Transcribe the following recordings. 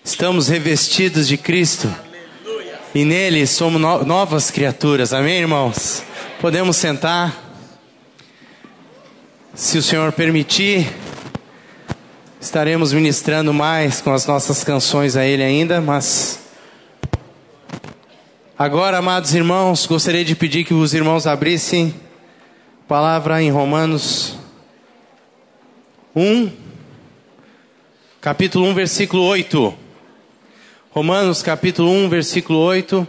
Estamos revestidos de Cristo. E nele somos novas criaturas. Amém, irmãos? Podemos sentar. Se o Senhor permitir, estaremos ministrando mais com as nossas canções a Ele ainda, mas agora, amados irmãos, gostaria de pedir que os irmãos abrissem a palavra em Romanos 1, capítulo 1, versículo 8. Romanos, capítulo 1, versículo 8.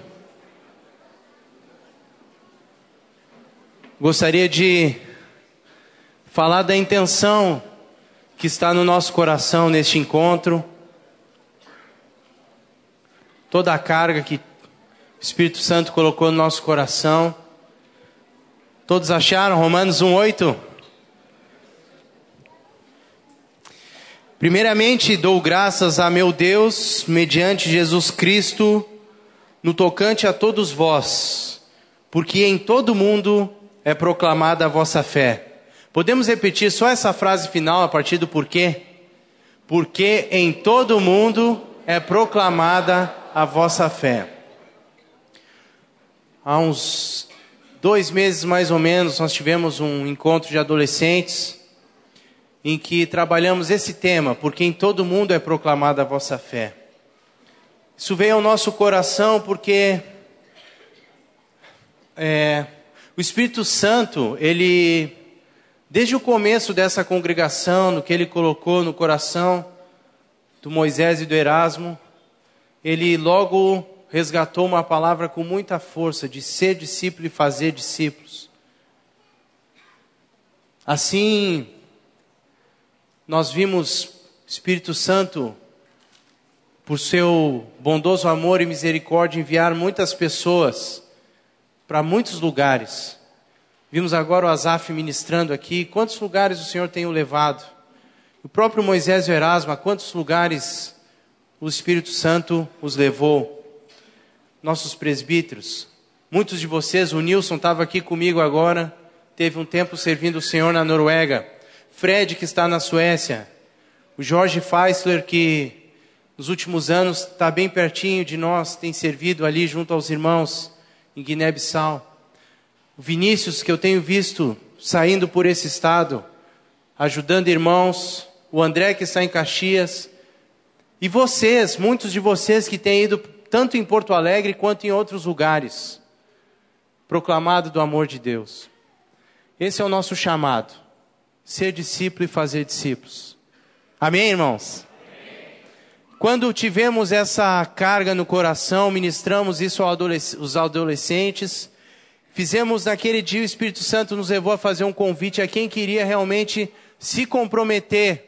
Gostaria de falar da intenção que está no nosso coração neste encontro. Toda a carga que o Espírito Santo colocou no nosso coração. Todos acharam Romanos 1, 8? Primeiramente, dou graças a meu Deus, mediante Jesus Cristo, no tocante a todos vós, porque em todo mundo é proclamada a vossa fé. Podemos repetir só essa frase final a partir do porquê? Porque em todo mundo é proclamada a vossa fé. Há uns 2 meses mais ou menos, nós tivemos um encontro de adolescentes, em que trabalhamos esse tema, porque em todo mundo é proclamada a vossa fé. Isso veio ao nosso coração porque o Espírito Santo, ele, desde o começo dessa congregação, no que ele colocou no coração do Moisés e do Erasmo, ele logo resgatou uma palavra com muita força, de ser discípulo e fazer discípulos. Assim, nós vimos o Espírito Santo, por seu bondoso amor e misericórdia, enviar muitas pessoas para muitos lugares. Vimos agora o Asaf ministrando aqui. Quantos lugares o Senhor tem o levado? O próprio Moisés e o Erasmo, a quantos lugares o Espírito Santo os levou? Nossos presbíteros, muitos de vocês, o Nilson estava aqui comigo agora, teve um tempo servindo o Senhor na Noruega. Fred, que está na Suécia, o Jorge Feisler, que nos últimos anos está bem pertinho de nós, tem servido ali junto aos irmãos em Guiné-Bissau. O Vinícius, que eu tenho visto saindo por esse estado, ajudando irmãos. O André, que está em Caxias. E vocês, muitos de vocês que têm ido tanto em Porto Alegre quanto em outros lugares, proclamado do amor de Deus. Esse é o nosso chamado. Ser discípulo e fazer discípulos. Amém, irmãos? Amém. Quando tivemos essa carga no coração, ministramos isso aos adolescentes. Fizemos naquele dia, o Espírito Santo nos levou a fazer um convite a quem queria realmente se comprometer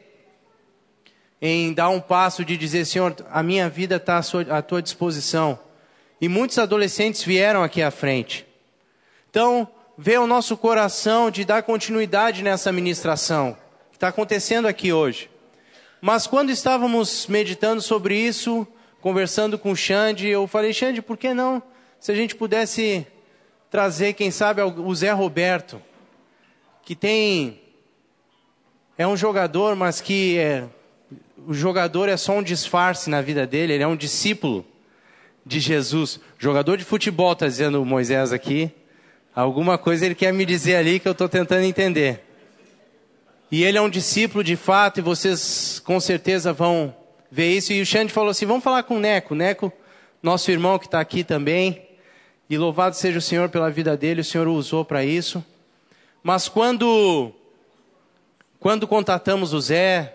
em dar um passo de dizer: Senhor, a minha vida está à tua disposição. E muitos adolescentes vieram aqui à frente. Então, veio ao nosso coração de dar continuidade nessa ministração que está acontecendo aqui hoje. Mas quando estávamos meditando sobre isso, conversando com o Xande, eu falei: Xande, por que não? Se a gente pudesse trazer, quem sabe, o Zé Roberto, que é um jogador, mas que o jogador é só um disfarce na vida dele, ele é um discípulo de Jesus. Jogador de futebol, está dizendo o Moisés aqui. Alguma coisa ele quer me dizer ali que eu estou tentando entender. E ele é um discípulo de fato, e vocês com certeza vão ver isso. E o Xande falou assim: vamos falar com o Neco. Neco, nosso irmão que está aqui também. E louvado seja o Senhor pela vida dele, o Senhor o usou para isso. Mas quando contatamos o Zé,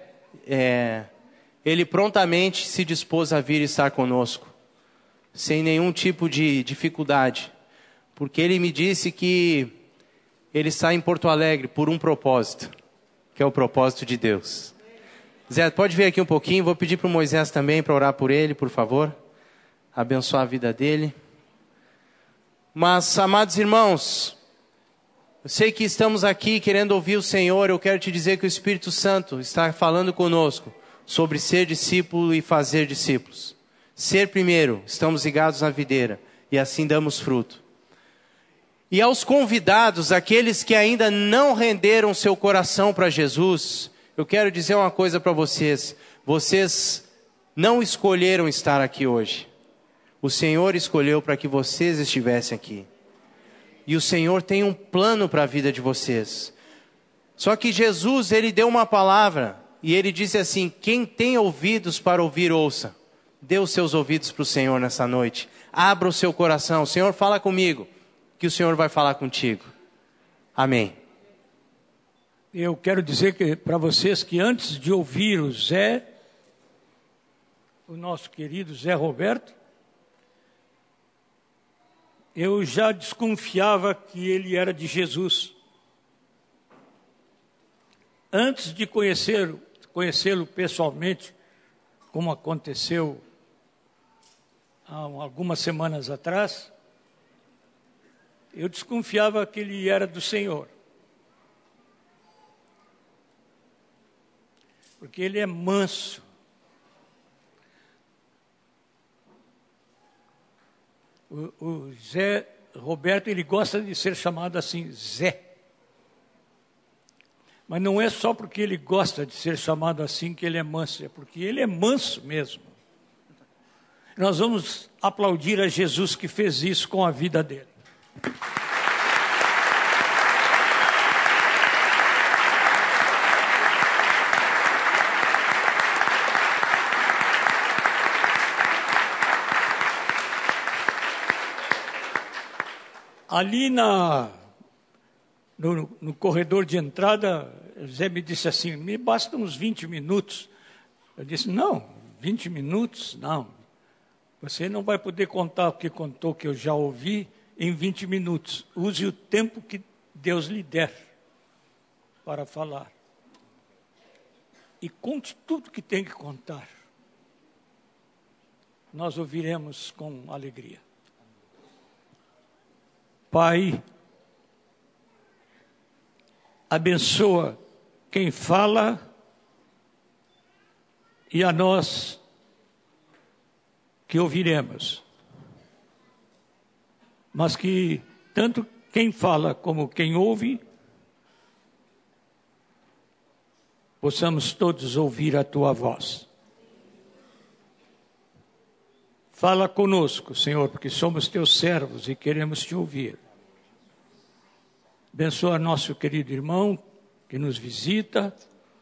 ele prontamente se dispôs a vir estar conosco, sem nenhum tipo de dificuldade. Porque ele me disse que ele está em Porto Alegre por um propósito, que é o propósito de Deus. Zé, pode vir aqui um pouquinho, vou pedir para o Moisés também para orar por ele, por favor. Abençoar a vida dele. Mas, amados irmãos, eu sei que estamos aqui querendo ouvir o Senhor. Eu quero te dizer que o Espírito Santo está falando conosco sobre ser discípulo e fazer discípulos. Ser primeiro, estamos ligados na videira, e assim damos fruto. E aos convidados, aqueles que ainda não renderam seu coração para Jesus, eu quero dizer uma coisa para vocês. Vocês não escolheram estar aqui hoje. O Senhor escolheu para que vocês estivessem aqui. E o Senhor tem um plano para a vida de vocês. Só que Jesus, Ele deu uma palavra. E Ele disse assim: quem tem ouvidos para ouvir, ouça. Dê os seus ouvidos para o Senhor nessa noite. Abra o seu coração. Senhor, fala comigo, que o Senhor vai falar contigo. Amém. Eu quero dizer para vocês que antes de ouvir o nosso querido Zé Roberto, eu já desconfiava que ele era de Jesus. Antes de conhecê-lo pessoalmente, como aconteceu há algumas semanas atrás, eu desconfiava que ele era do Senhor. Porque ele é manso. O Zé Roberto, ele gosta de ser chamado assim, Zé. Mas não é só porque ele gosta de ser chamado assim que ele é manso, é porque ele é manso mesmo. Nós vamos aplaudir a Jesus que fez isso com a vida dele. Ali no corredor de entrada, Zé me disse assim, me bastam uns 20 minutos. Eu disse, não, 20 minutos, não. Você não vai poder contar o que contou, que eu já ouvi, em 20 minutos. Use o tempo que Deus lhe der para falar. E conte tudo que tem que contar. Nós ouviremos com alegria. Pai, abençoa quem fala e a nós que ouviremos. Mas que tanto quem fala como quem ouve, possamos todos ouvir a tua voz. Fala conosco, Senhor, porque somos teus servos e queremos te ouvir. Abençoa nosso querido irmão que nos visita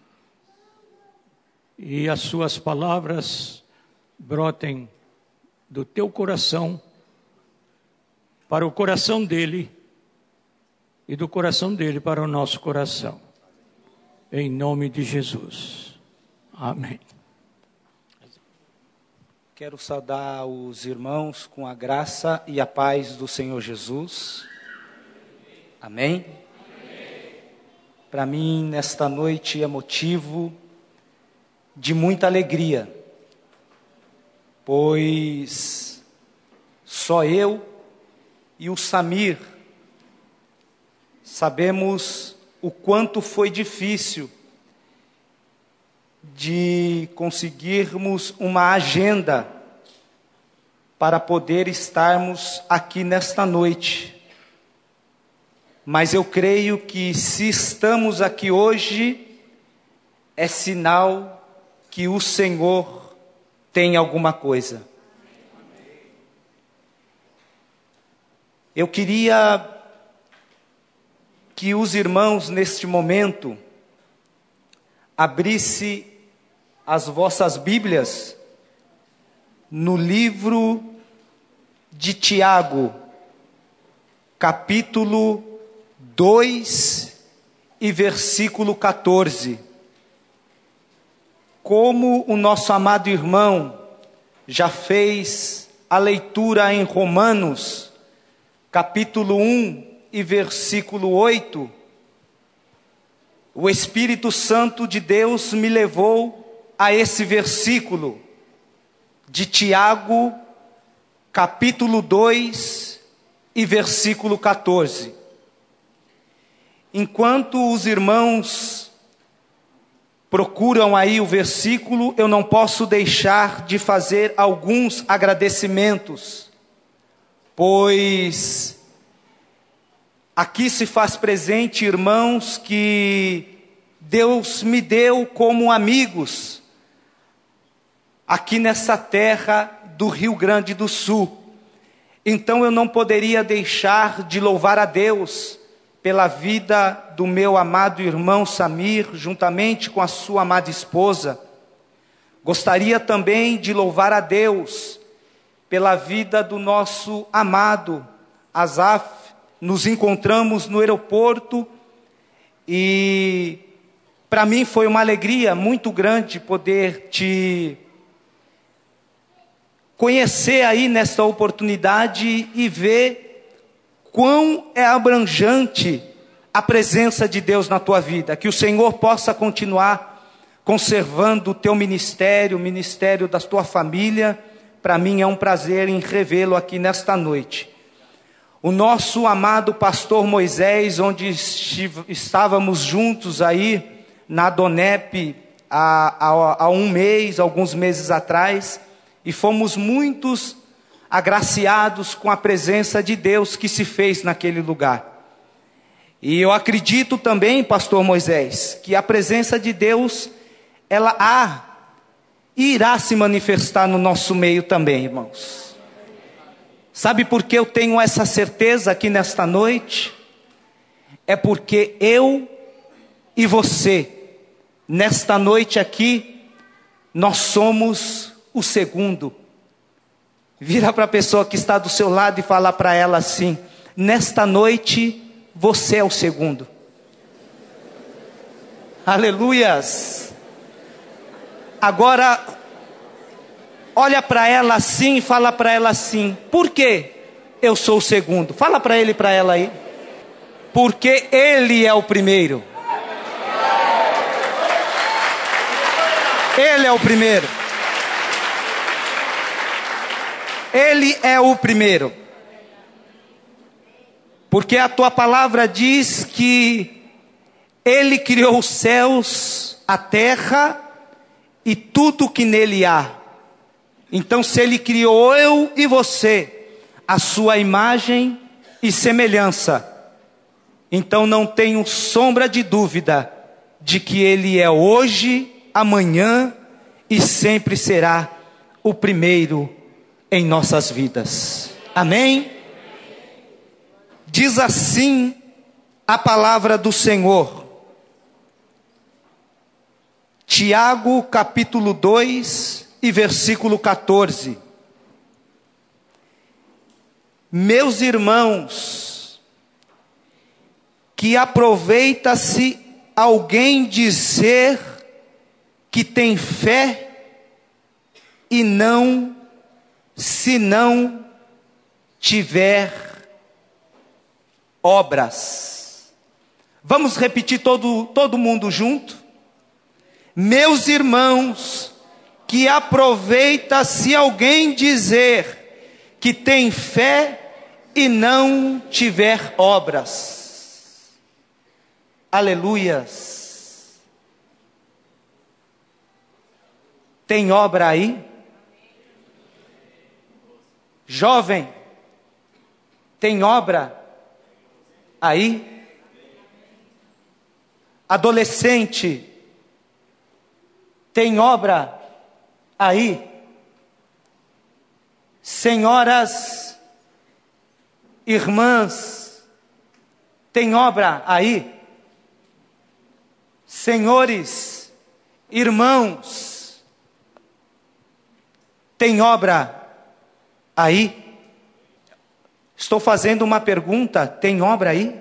e as suas palavras brotem do teu coração para o coração dele e do coração dele para o nosso coração. Em nome de Jesus. Amém. Quero saudar os irmãos com a graça e a paz do Senhor Jesus. Amém? Para mim, nesta noite é motivo de muita alegria, pois só eu e o Samir sabemos o quanto foi difícil de conseguirmos uma agenda para poder estarmos aqui nesta noite. Mas eu creio que se estamos aqui hoje, é sinal que o Senhor tem alguma coisa. Eu queria que os irmãos neste momento abrissem as vossas Bíblias no livro de Tiago, capítulo 2 e versículo 14. Como o nosso amado irmão já fez a leitura em Romanos, capítulo 1 e versículo 8, o Espírito Santo de Deus me levou a esse versículo de Tiago, capítulo 2 e versículo 14. Enquanto os irmãos procuram aí o versículo, eu não posso deixar de fazer alguns agradecimentos, pois aqui se faz presente irmãos que Deus me deu como amigos, aqui nessa terra do Rio Grande do Sul. Então eu não poderia deixar de louvar a Deus pela vida do meu amado irmão Samir, juntamente com a sua amada esposa. Gostaria também de louvar a Deus pela vida do nosso amado Azaf. Nos encontramos no aeroporto e para mim foi uma alegria muito grande poder te conhecer aí nesta oportunidade e ver quão é abrangente a presença de Deus na tua vida. Que o Senhor possa continuar conservando o teu ministério, o ministério da tua família. Para mim é um prazer em revê-lo aqui nesta noite. O nosso amado pastor Moisés, onde estávamos juntos aí na Donep há um mês, alguns meses atrás, e fomos muitos agraciados com a presença de Deus que se fez naquele lugar. E eu acredito também, pastor Moisés, que a presença de Deus, ela irá se manifestar no nosso meio também, irmãos. Sabe por que eu tenho essa certeza aqui nesta noite? É porque eu e você, nesta noite aqui, nós somos o segundo. Vira para a pessoa que está do seu lado e fala para ela assim: nesta noite, você é o segundo. Aleluias! Agora, olha para ela assim e fala para ela assim: por que eu sou o segundo? Fala para ele e para ela aí. Porque ele é o primeiro. Ele é o primeiro. Ele é o primeiro. Porque a tua palavra diz que ele criou os céus, a terra e tudo que nele há. Então, se ele criou eu e você, a sua imagem e semelhança, então não tenho sombra de dúvida de que ele é hoje, amanhã e sempre será o primeiro em nossas vidas. Amém? Diz assim a palavra do Senhor. Tiago capítulo 2 e versículo 14. Meus irmãos, que aproveita-se alguém dizer que tem fé e não, se não tiver obras. Vamos repetir todo mundo junto? Meus irmãos, que aproveita-se alguém dizer que tem fé e não tiver obras. Aleluias. Tem obra aí? Jovem, tem obra aí? Adolescente, tem obra aí? Senhoras, irmãs, tem obra aí? Senhores, irmãos, tem obra aí? Estou fazendo uma pergunta, tem obra aí?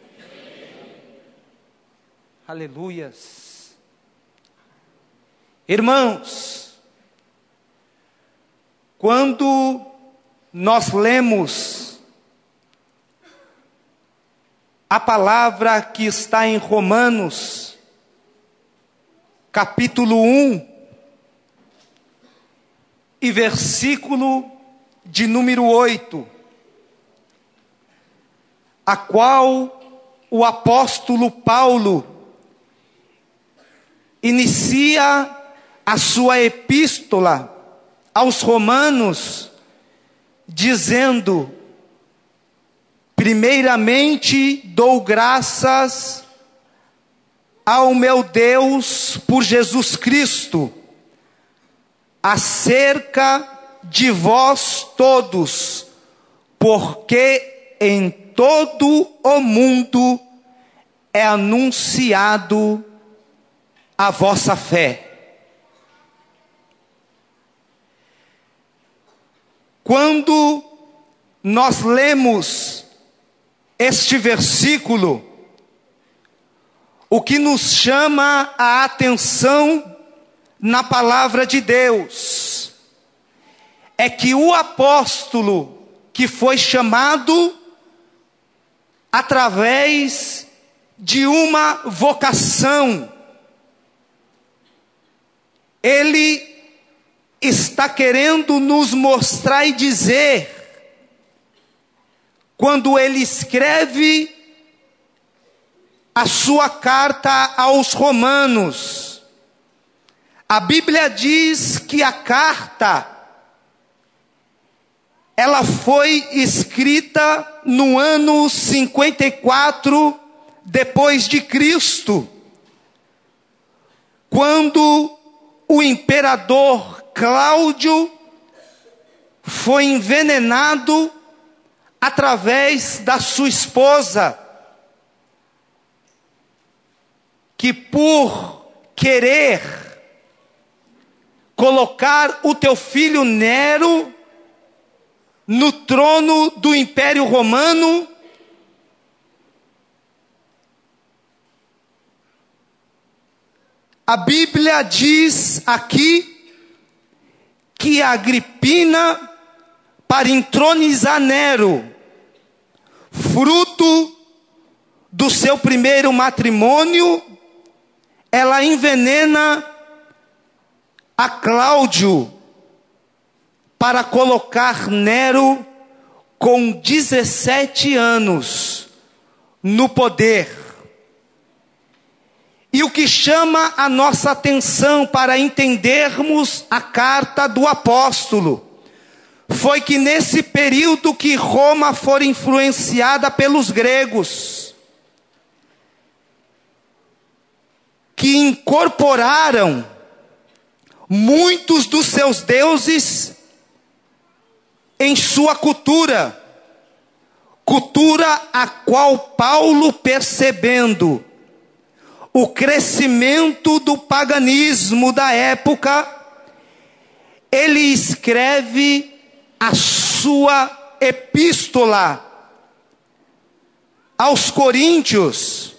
Aleluias. Irmãos, quando nós lemos a palavra que está em Romanos, capítulo 1, e versículo de número 8, a qual o apóstolo Paulo inicia a sua epístola aos Romanos, dizendo: primeiramente dou graças ao meu Deus por Jesus Cristo, acerca de vós todos, porque em todo o mundo é anunciado a vossa fé. Quando nós lemos este versículo, o que nos chama a atenção na palavra de Deus é que o apóstolo que foi chamado através de uma vocação, ele está querendo nos mostrar e dizer, quando ele escreve a sua carta aos Romanos, a Bíblia diz que a carta, ela foi escrita no ano 54 depois de Cristo, quando o imperador Cláudio foi envenenado através da sua esposa, que por querer colocar o teu filho Nero no trono do Império Romano, a Bíblia diz aqui que Agripina, para entronizar Nero, fruto do seu primeiro matrimônio, ela envenena a Cláudio para colocar Nero com 17 anos no poder. E o que chama a nossa atenção para entendermos a carta do apóstolo foi que nesse período que Roma foi influenciada pelos gregos, que incorporaram muitos dos seus deuses em sua cultura, cultura a qual Paulo, percebendo o crescimento do paganismo da época, ele escreve a sua epístola aos Coríntios,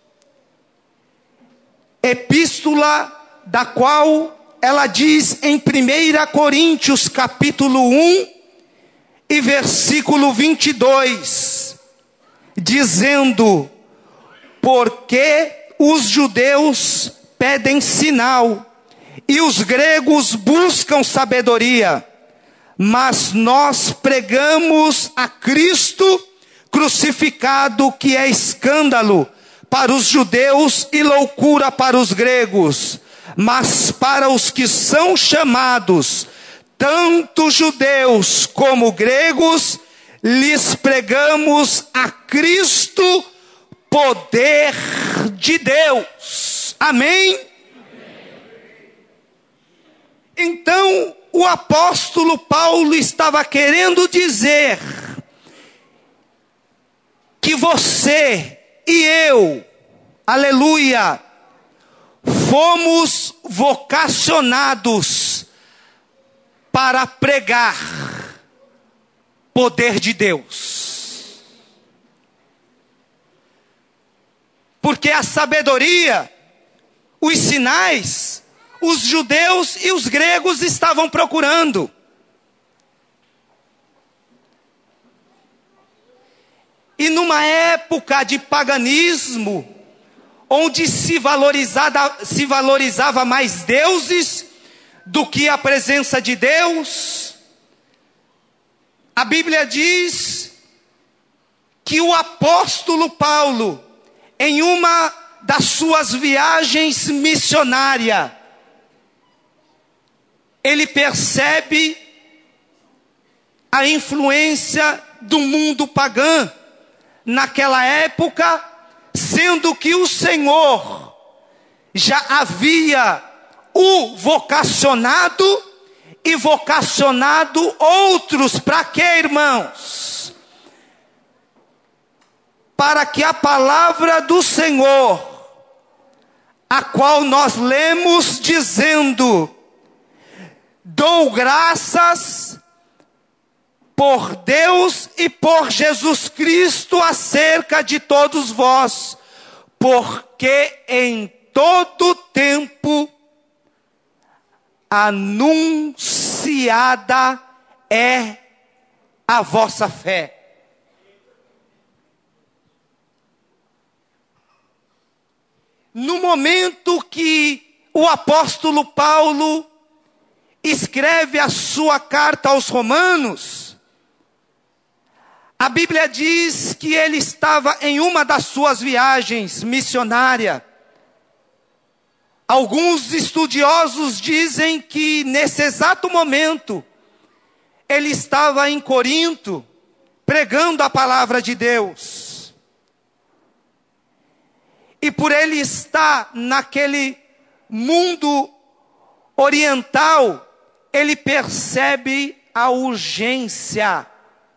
epístola da qual ela diz em 1 Coríntios capítulo 1 e versículo 22, dizendo: porque os judeus pedem sinal e os gregos buscam sabedoria, mas nós pregamos a Cristo crucificado, que é escândalo para os judeus e loucura para os gregos, mas para os que são chamados, tanto judeus como gregos, lhes pregamos a Cristo, poder de Deus. Amém? Então, o apóstolo Paulo estava querendo dizer que você e eu, aleluia, fomos vocacionados para pregar poder de Deus. Porque a sabedoria, os sinais, os judeus e os gregos estavam procurando. E numa época de paganismo, onde se valorizava mais deuses do que a presença de Deus, a Bíblia diz que o apóstolo Paulo, em uma das suas viagens missionárias, ele percebe a influência do mundo pagão naquela época, sendo que o Senhor já havia o vocacionado e vocacionado outros. Para quê, irmãos? Para que a palavra do Senhor, a qual nós lemos dizendo: dou graças por Deus e por Jesus Cristo acerca de todos vós, porque em todo tempo anunciada é a vossa fé. No momento que o apóstolo Paulo escreve a sua carta aos Romanos, a Bíblia diz que ele estava em uma das suas viagens missionárias. Alguns estudiosos dizem que nesse exato momento ele estava em Corinto, pregando a palavra de Deus. E por ele estar naquele mundo oriental, ele percebe a urgência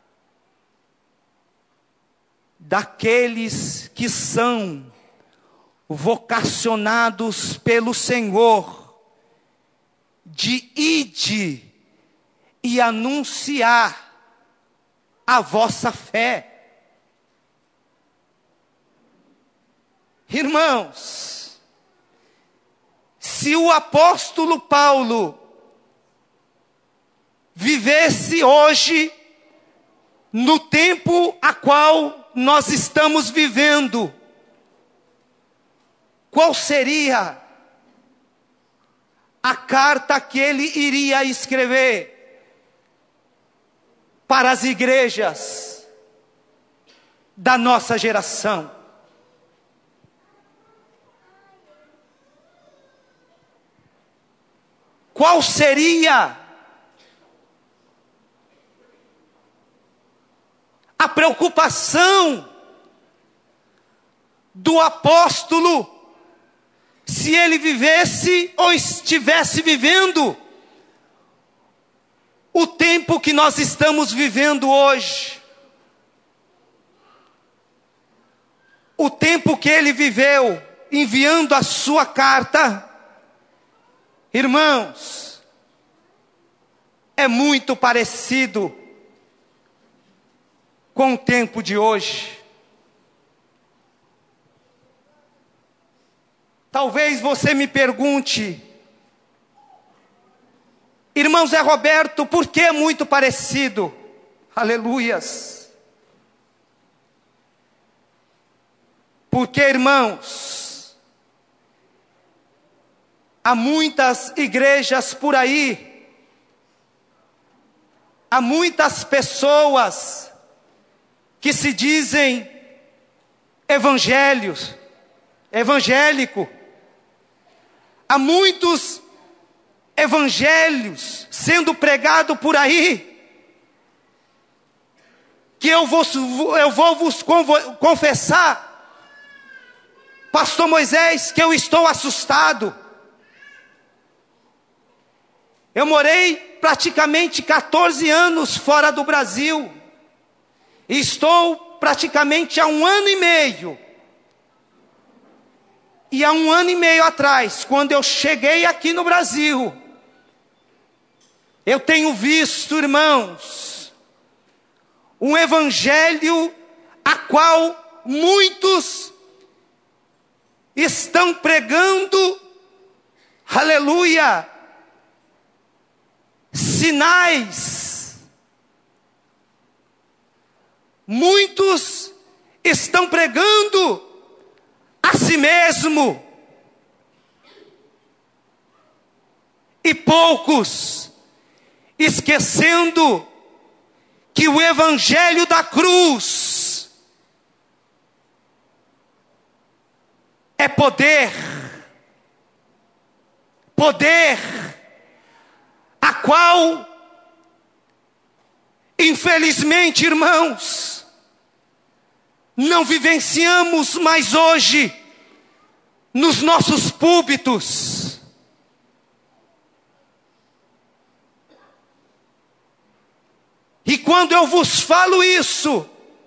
daqueles que são vocacionados pelo Senhor, de ide e anunciar a vossa fé. Irmãos, se o apóstolo Paulo vivesse hoje no tempo a qual nós estamos vivendo, qual seria a carta que ele iria escrever para as igrejas da nossa geração? Qual seria a preocupação do apóstolo se ele vivesse ou estivesse vivendo o tempo que nós estamos vivendo hoje? O tempo que ele viveu enviando a sua carta, irmãos, é muito parecido com o tempo de hoje. Talvez você me pergunte: irmão Zé Roberto, por que é muito parecido? Aleluias. Porque, irmãos, há muitas igrejas por aí, há muitas pessoas que se dizem evangélicos, há muitos evangelhos sendo pregados por aí, que eu vou vos confessar, pastor Moisés, que eu estou assustado. Eu morei praticamente 14 anos fora do Brasil, e estou praticamente há 1 ano e meio. E há 1 ano e meio atrás, quando eu cheguei aqui no Brasil, eu tenho visto, irmãos, um evangelho a qual muitos estão pregando, aleluia, sinais. Muitos estão pregando a si mesmo, e poucos esquecendo que o evangelho da cruz é poder, a qual, infelizmente, irmãos, não vivenciamos mais hoje nos nossos púlpitos. E quando eu vos falo isso,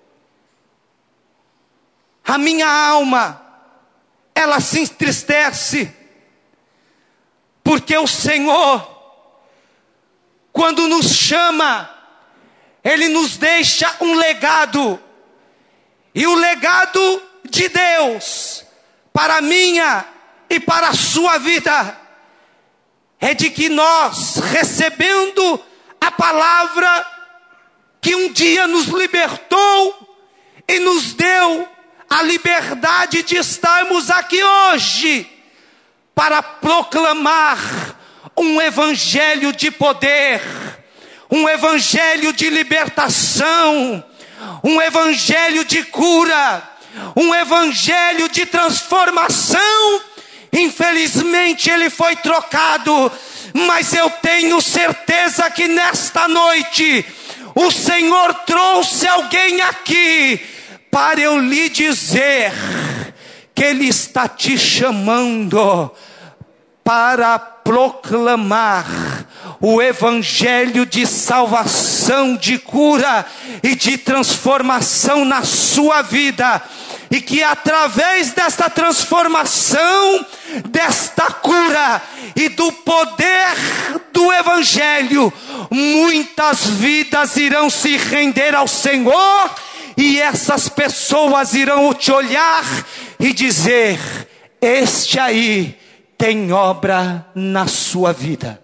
a minha alma, ela se entristece, porque o Senhor, quando nos chama, Ele nos deixa um legado, e o legado de Deus, para a minha e para a sua vida, é de que nós, recebendo a palavra que um dia nos libertou e nos deu a liberdade de estarmos aqui hoje, para proclamar um evangelho de poder, um evangelho de libertação, um evangelho de cura, um evangelho de transformação. Infelizmente ele foi trocado, mas eu tenho certeza que nesta noite o Senhor trouxe alguém aqui para eu lhe dizer que Ele está te chamando para proclamar o evangelho de salvação, de cura e de transformação na sua vida. E que através desta transformação, desta cura e do poder do evangelho, muitas vidas irão se render ao Senhor, e essas pessoas irão te olhar e dizer: este aí tem obra na sua vida.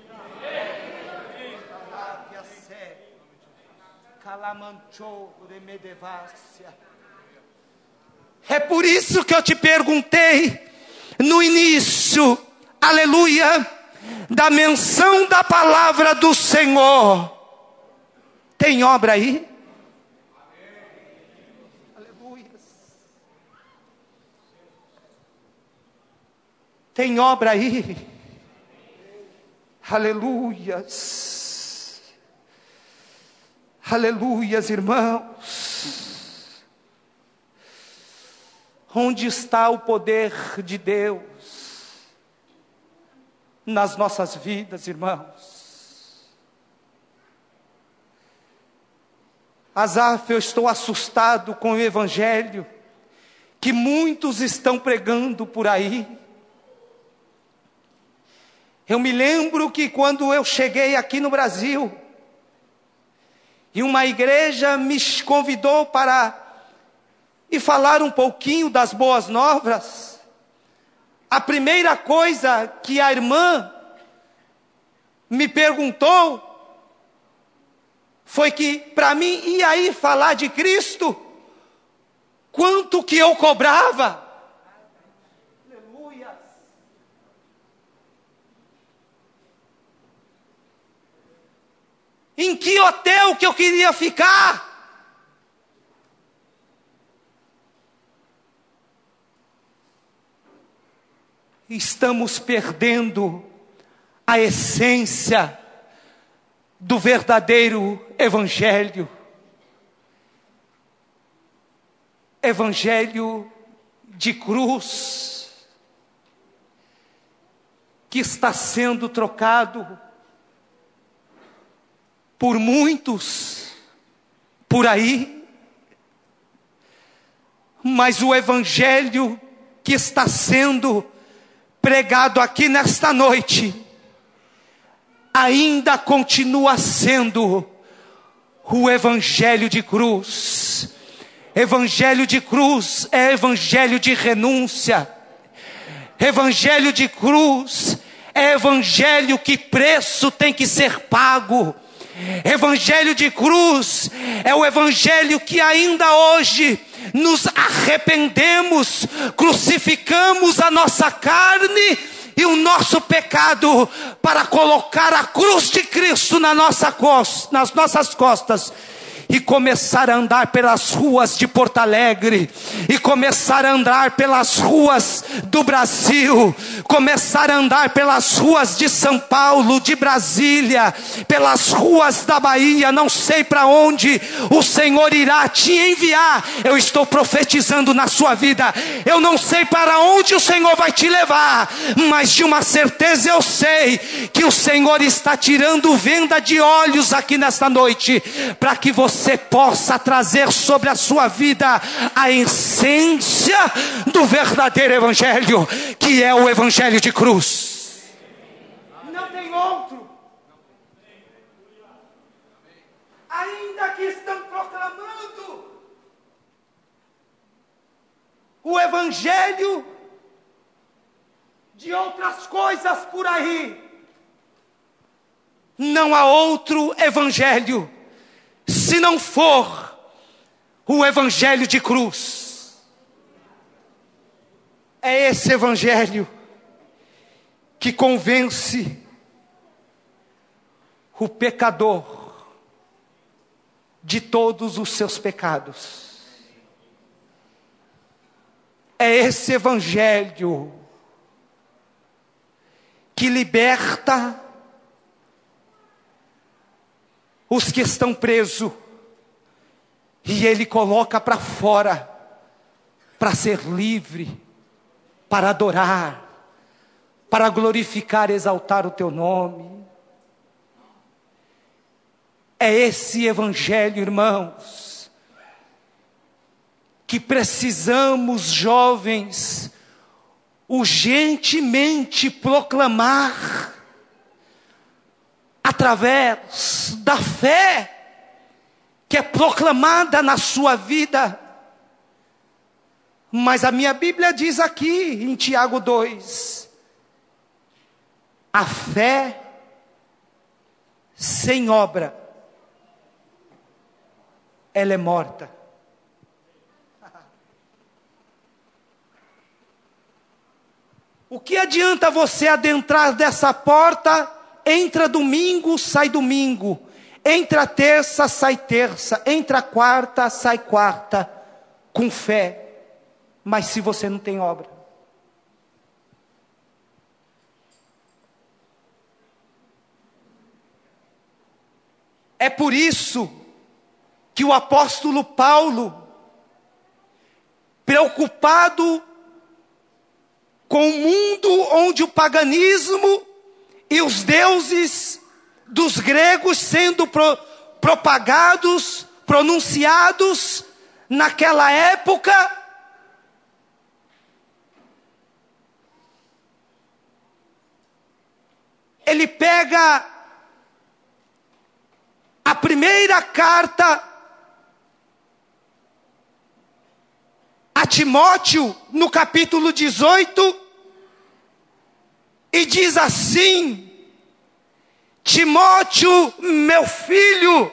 É por isso que eu te perguntei no início, aleluia, da menção da palavra do Senhor. Tem obra aí? Aleluia. Tem obra aí? Aleluias. Aleluias, irmãos. Onde está o poder de Deus nas nossas vidas, irmãos? Asaf, eu estou assustado com o evangelho que muitos estão pregando por aí. Eu me lembro que quando eu cheguei aqui no Brasil, e uma igreja me convidou para ir falar um pouquinho das boas novas, a primeira coisa que a irmã me perguntou foi que para mim ir aí falar de Cristo, quanto que eu cobrava? Aleluia. Em que hotel que eu queria ficar? Estamos perdendo a essência do verdadeiro evangelho. Evangelho de cruz, que está sendo trocado por muitos por aí. Mas o evangelho que está sendo pregado aqui nesta noite ainda continua sendo o evangelho de cruz. Evangelho de cruz é evangelho de renúncia. Evangelho de cruz é evangelho que preço tem que ser pago. Evangelho de cruz é o evangelho que ainda hoje nos arrependemos, crucificamos a nossa carne e o nosso pecado para colocar a cruz de Cristo nas nossas costas e começar a andar pelas ruas de Porto Alegre, e começar a andar pelas ruas do Brasil, começar a andar pelas ruas de São Paulo, de Brasília, pelas ruas da Bahia, não sei para onde o Senhor irá te enviar. Eu estou profetizando na sua vida, eu não sei para onde o Senhor vai te levar, mas de uma certeza eu sei que o Senhor está tirando venda de olhos aqui nesta noite, para que você possa trazer sobre a sua vida a essência do verdadeiro evangelho, que é o evangelho de cruz. Não tem outro. Ainda que estão proclamando o evangelho de outras coisas por aí, não há outro evangelho se não for o evangelho de cruz. É esse evangelho que convence o pecador de todos os seus pecados. É esse evangelho que liberta os que estão presos, e Ele coloca para fora, para ser livre, para adorar, para glorificar, exaltar o Teu nome. É esse evangelho, irmãos, que precisamos, jovens, urgentemente proclamar, através da fé que é proclamada na sua vida. Mas a minha Bíblia diz aqui em Tiago 2, a fé sem obra, ela é morta. O que adianta você adentrar dessa porta? Entra domingo, sai domingo. Entra terça, sai terça. Entra quarta, sai quarta. Com fé. Mas se você não tem obra. É por isso que o apóstolo Paulo, preocupado com o mundo onde o paganismo e os deuses dos gregos sendo propagados, pronunciados naquela época, ele pega a primeira carta a Timóteo, no capítulo 18, e diz assim: Timóteo, meu filho,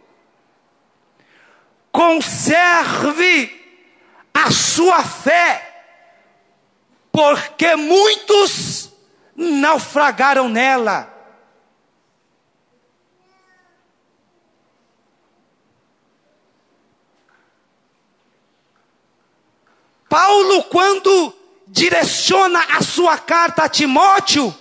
conserve a sua fé, porque muitos naufragaram nela. Paulo, quando direciona a sua carta a Timóteo,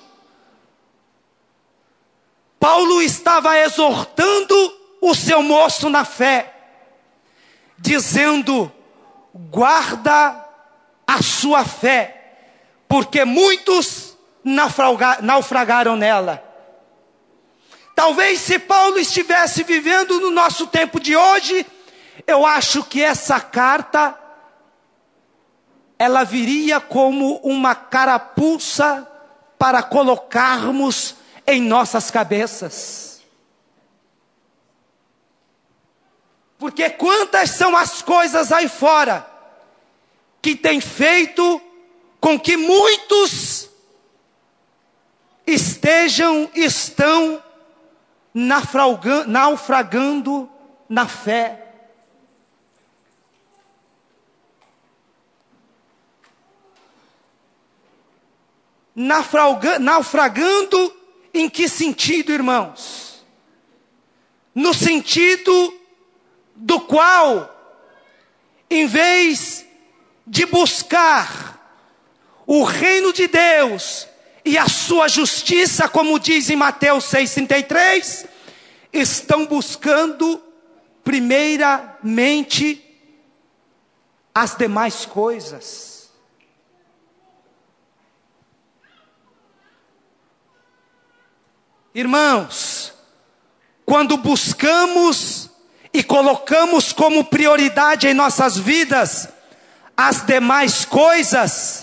Paulo estava exortando o seu moço na fé, dizendo: guarda a sua fé, porque muitos naufragaram nela. Talvez se Paulo estivesse vivendo no nosso tempo de hoje, eu acho que essa carta, ela viria como uma carapuça para colocarmos em nossas cabeças. Porque quantas são as coisas aí fora que tem feito com que muitos estão naufragando na fé. Naufragando em que sentido, irmãos? No sentido do qual, em vez de buscar o reino de Deus e a sua justiça, como diz em Mateus 6,33, estão buscando primeiramente as demais coisas. Irmãos, quando buscamos e colocamos como prioridade em nossas vidas as demais coisas,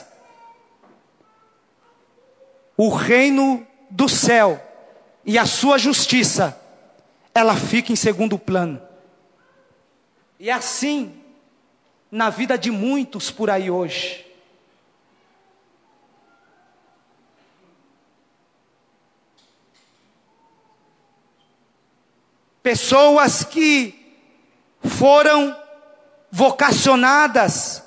o reino do céu e a sua justiça, ela fica em segundo plano. E é assim na vida de muitos por aí hoje. Pessoas que foram vocacionadas,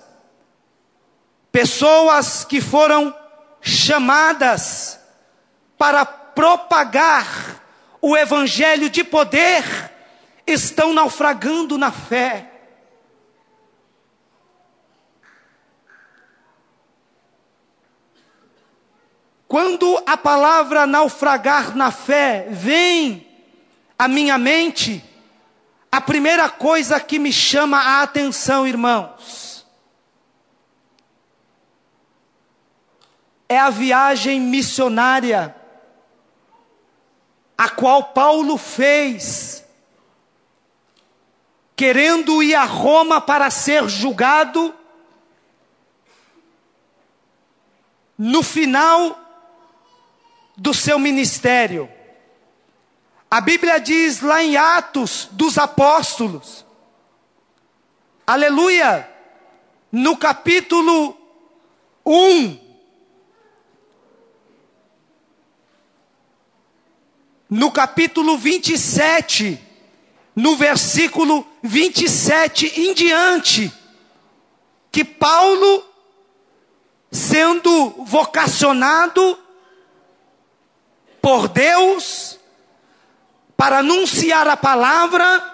pessoas que foram chamadas para propagar o evangelho de poder, estão naufragando na fé. Quando a palavra naufragar na fé vem à minha mente, a primeira coisa que me chama a atenção, irmãos, é a viagem missionária a qual Paulo fez, querendo ir a Roma para ser julgado. No final do seu ministério, a Bíblia diz lá em Atos dos Apóstolos, aleluia, no capítulo 1, no capítulo 27, no versículo 27 em diante, que Paulo, sendo vocacionado por Deus para anunciar a palavra,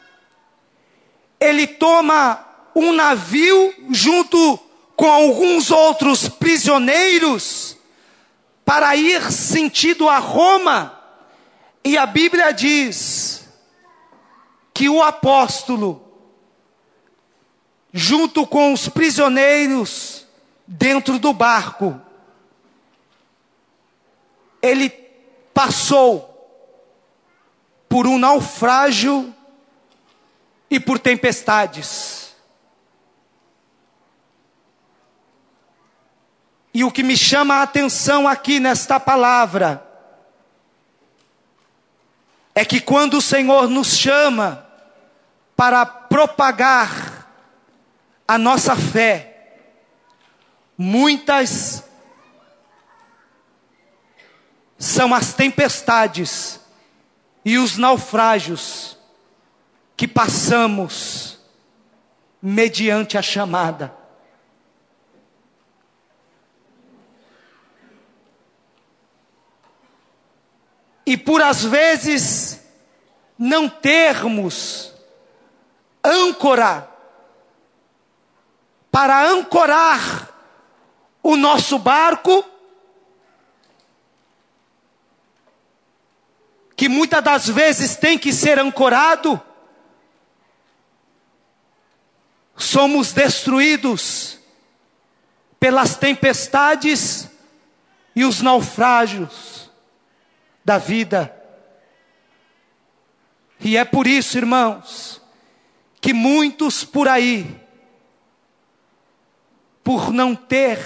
ele toma um navio junto com alguns outros prisioneiros para ir sentido a Roma. E a Bíblia diz que o apóstolo, junto com os prisioneiros dentro do barco, ele passou por um naufrágio e por tempestades. E o que me chama a atenção aqui nesta palavra é que quando o Senhor nos chama para propagar a nossa fé, muitas são as tempestades e os naufrágios que passamos mediante a chamada. E por às vezes não termos âncora para ancorar o nosso barco, que muitas das vezes tem que ser ancorado, somos destruídos pelas tempestades e os naufrágios da vida. E é por isso, irmãos, que muitos por aí, por não ter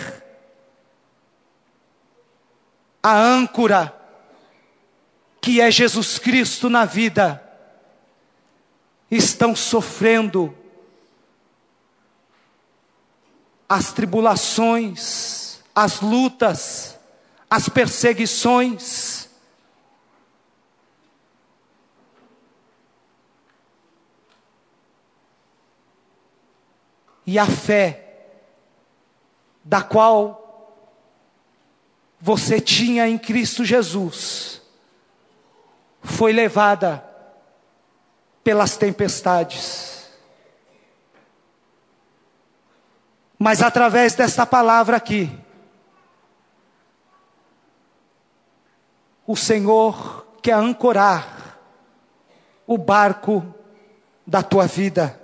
a âncora que é Jesus Cristo na vida, estão sofrendo as tribulações, as lutas, as perseguições. E a fé da qual você tinha em Cristo Jesus foi levada pelas tempestades. Mas através desta palavra aqui, o Senhor quer ancorar o barco da tua vida.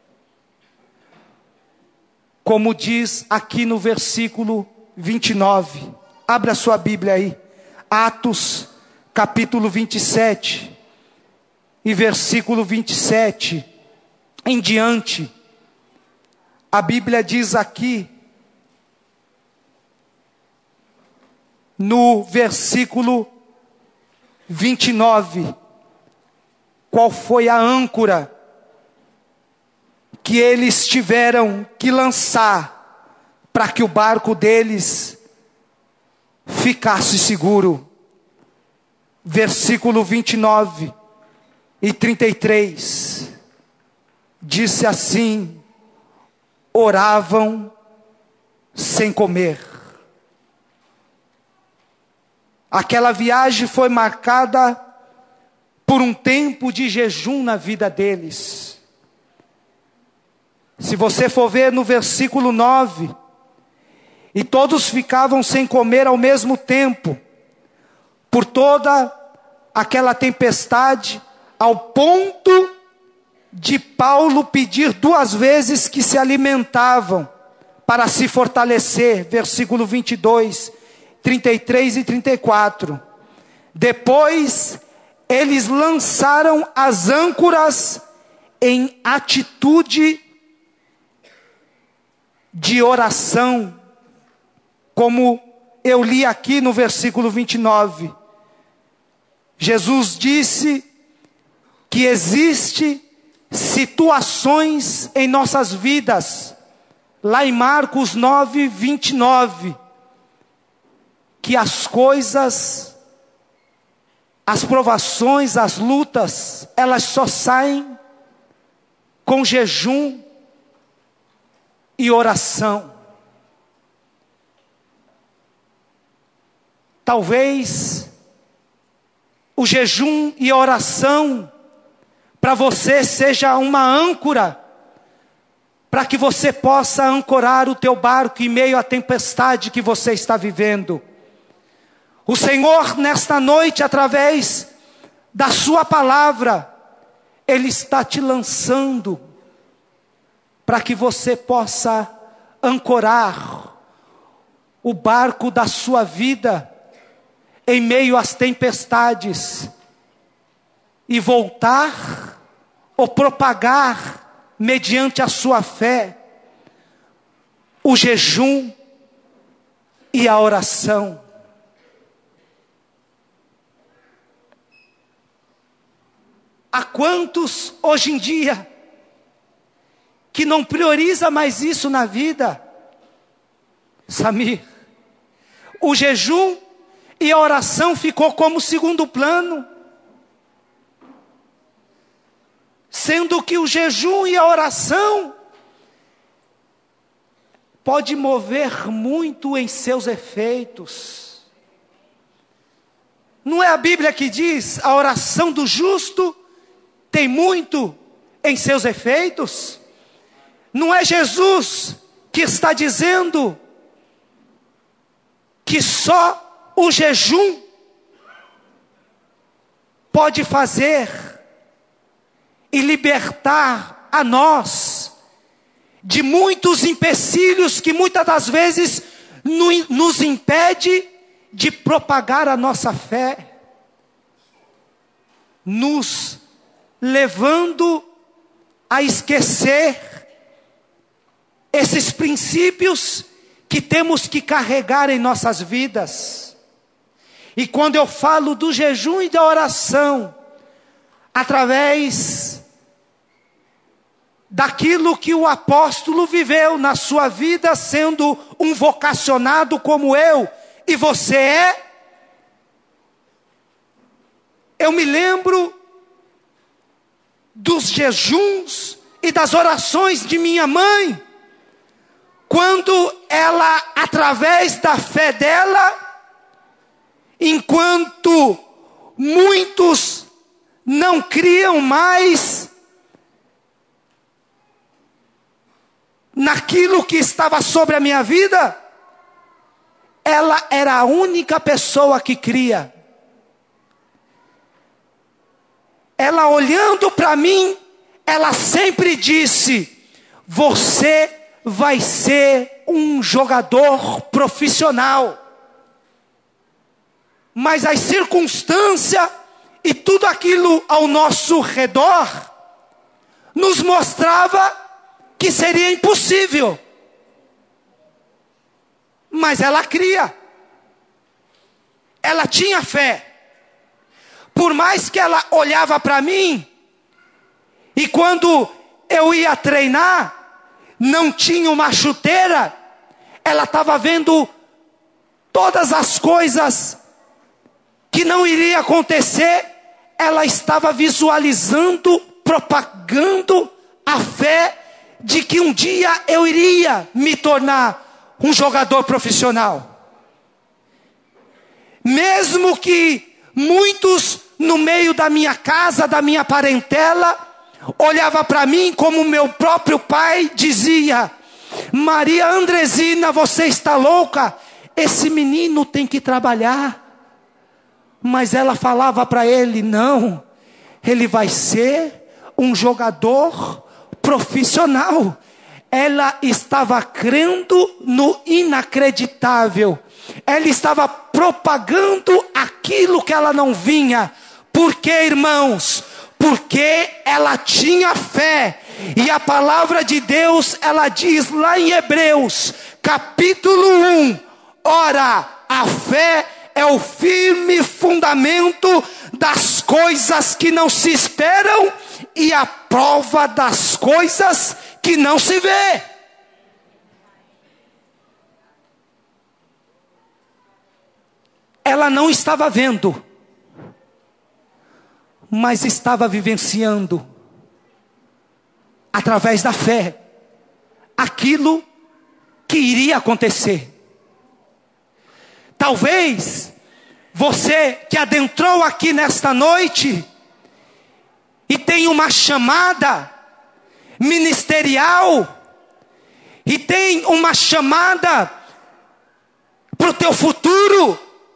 Como diz aqui no versículo 29. Abra sua Bíblia aí. Atos, capítulo 27. E versículo 27 em diante. A Bíblia diz aqui, no versículo 29, qual foi a âncora que eles tiveram que lançar para que o barco deles ficasse seguro. Versículo 29 e 33, disse assim: oravam sem comer. Aquela viagem foi marcada por um tempo de jejum na vida deles. Se você for ver no versículo 9, e todos ficavam sem comer ao mesmo tempo, por toda aquela tempestade, ao ponto de Paulo pedir 2 vezes que se alimentavam para se fortalecer. Versículo 22, 33 e 34. Depois eles lançaram as âncoras em atitude de oração, como eu li aqui no versículo 29. Jesus disse que existe situações em nossas vidas, lá em Marcos 9, 29, que as coisas, as provações, as lutas, elas só saem com jejum e oração. Talvez o jejum e a oração para você seja uma âncora, para que você possa ancorar o teu barco em meio à tempestade que você está vivendo. O Senhor, nesta noite, através da sua palavra, Ele está te lançando para que você possa ancorar o barco da sua vida em meio às tempestades e voltar ou propagar mediante a sua fé o jejum e a oração. Há quantos hoje em dia que não prioriza mais isso na vida? Samir, o jejum e a oração ficou como segundo plano, sendo que o jejum e a oração pode mover muito em seus efeitos. Não é a Bíblia que diz: a oração do justo tem muito em seus efeitos? Não é Jesus que está dizendo que só o jejum pode fazer e libertar a nós de muitos empecilhos que muitas das vezes nos impede de propagar a nossa fé, nos levando a esquecer esses princípios que temos que carregar em nossas vidas. E quando eu falo do jejum e da oração, através daquilo que o apóstolo viveu na sua vida, sendo um vocacionado como eu e você é, eu me lembro dos jejuns e das orações de minha mãe, quando ela, através da fé dela, enquanto muitos não criam mais naquilo que estava sobre a minha vida, ela era a única pessoa que cria. Ela olhando para mim, ela sempre disse: você vai ser um jogador profissional. Mas as circunstâncias e tudo aquilo ao nosso redor nos mostrava que seria impossível. Mas ela cria. Ela tinha fé. Por mais que ela olhava para mim, e quando eu ia treinar, não tinha uma chuteira, ela estava vendo todas as coisas que não iria acontecer, ela estava visualizando, propagando a fé de que um dia eu iria me tornar um jogador profissional. Mesmo que muitos no meio da minha casa, da minha parentela, olhava para mim como meu próprio pai dizia: Maria Andresina, você está louca? Esse menino tem que trabalhar. Mas ela falava para ele: não, ele vai ser um jogador profissional. Ela estava crendo no inacreditável. Ela estava propagando aquilo que ela não vinha. Por quê, irmãos? Porque ela tinha fé. E a palavra de Deus, ela diz lá em Hebreus, capítulo 1. Ora, a fé é o firme fundamento das coisas que não se esperam e a prova das coisas que não se vê. Ela não estava vendo, mas estava vivenciando, através da fé, aquilo que iria acontecer. Talvez você que adentrou aqui nesta noite e tem uma chamada ministerial, e tem uma chamada para o teu futuro,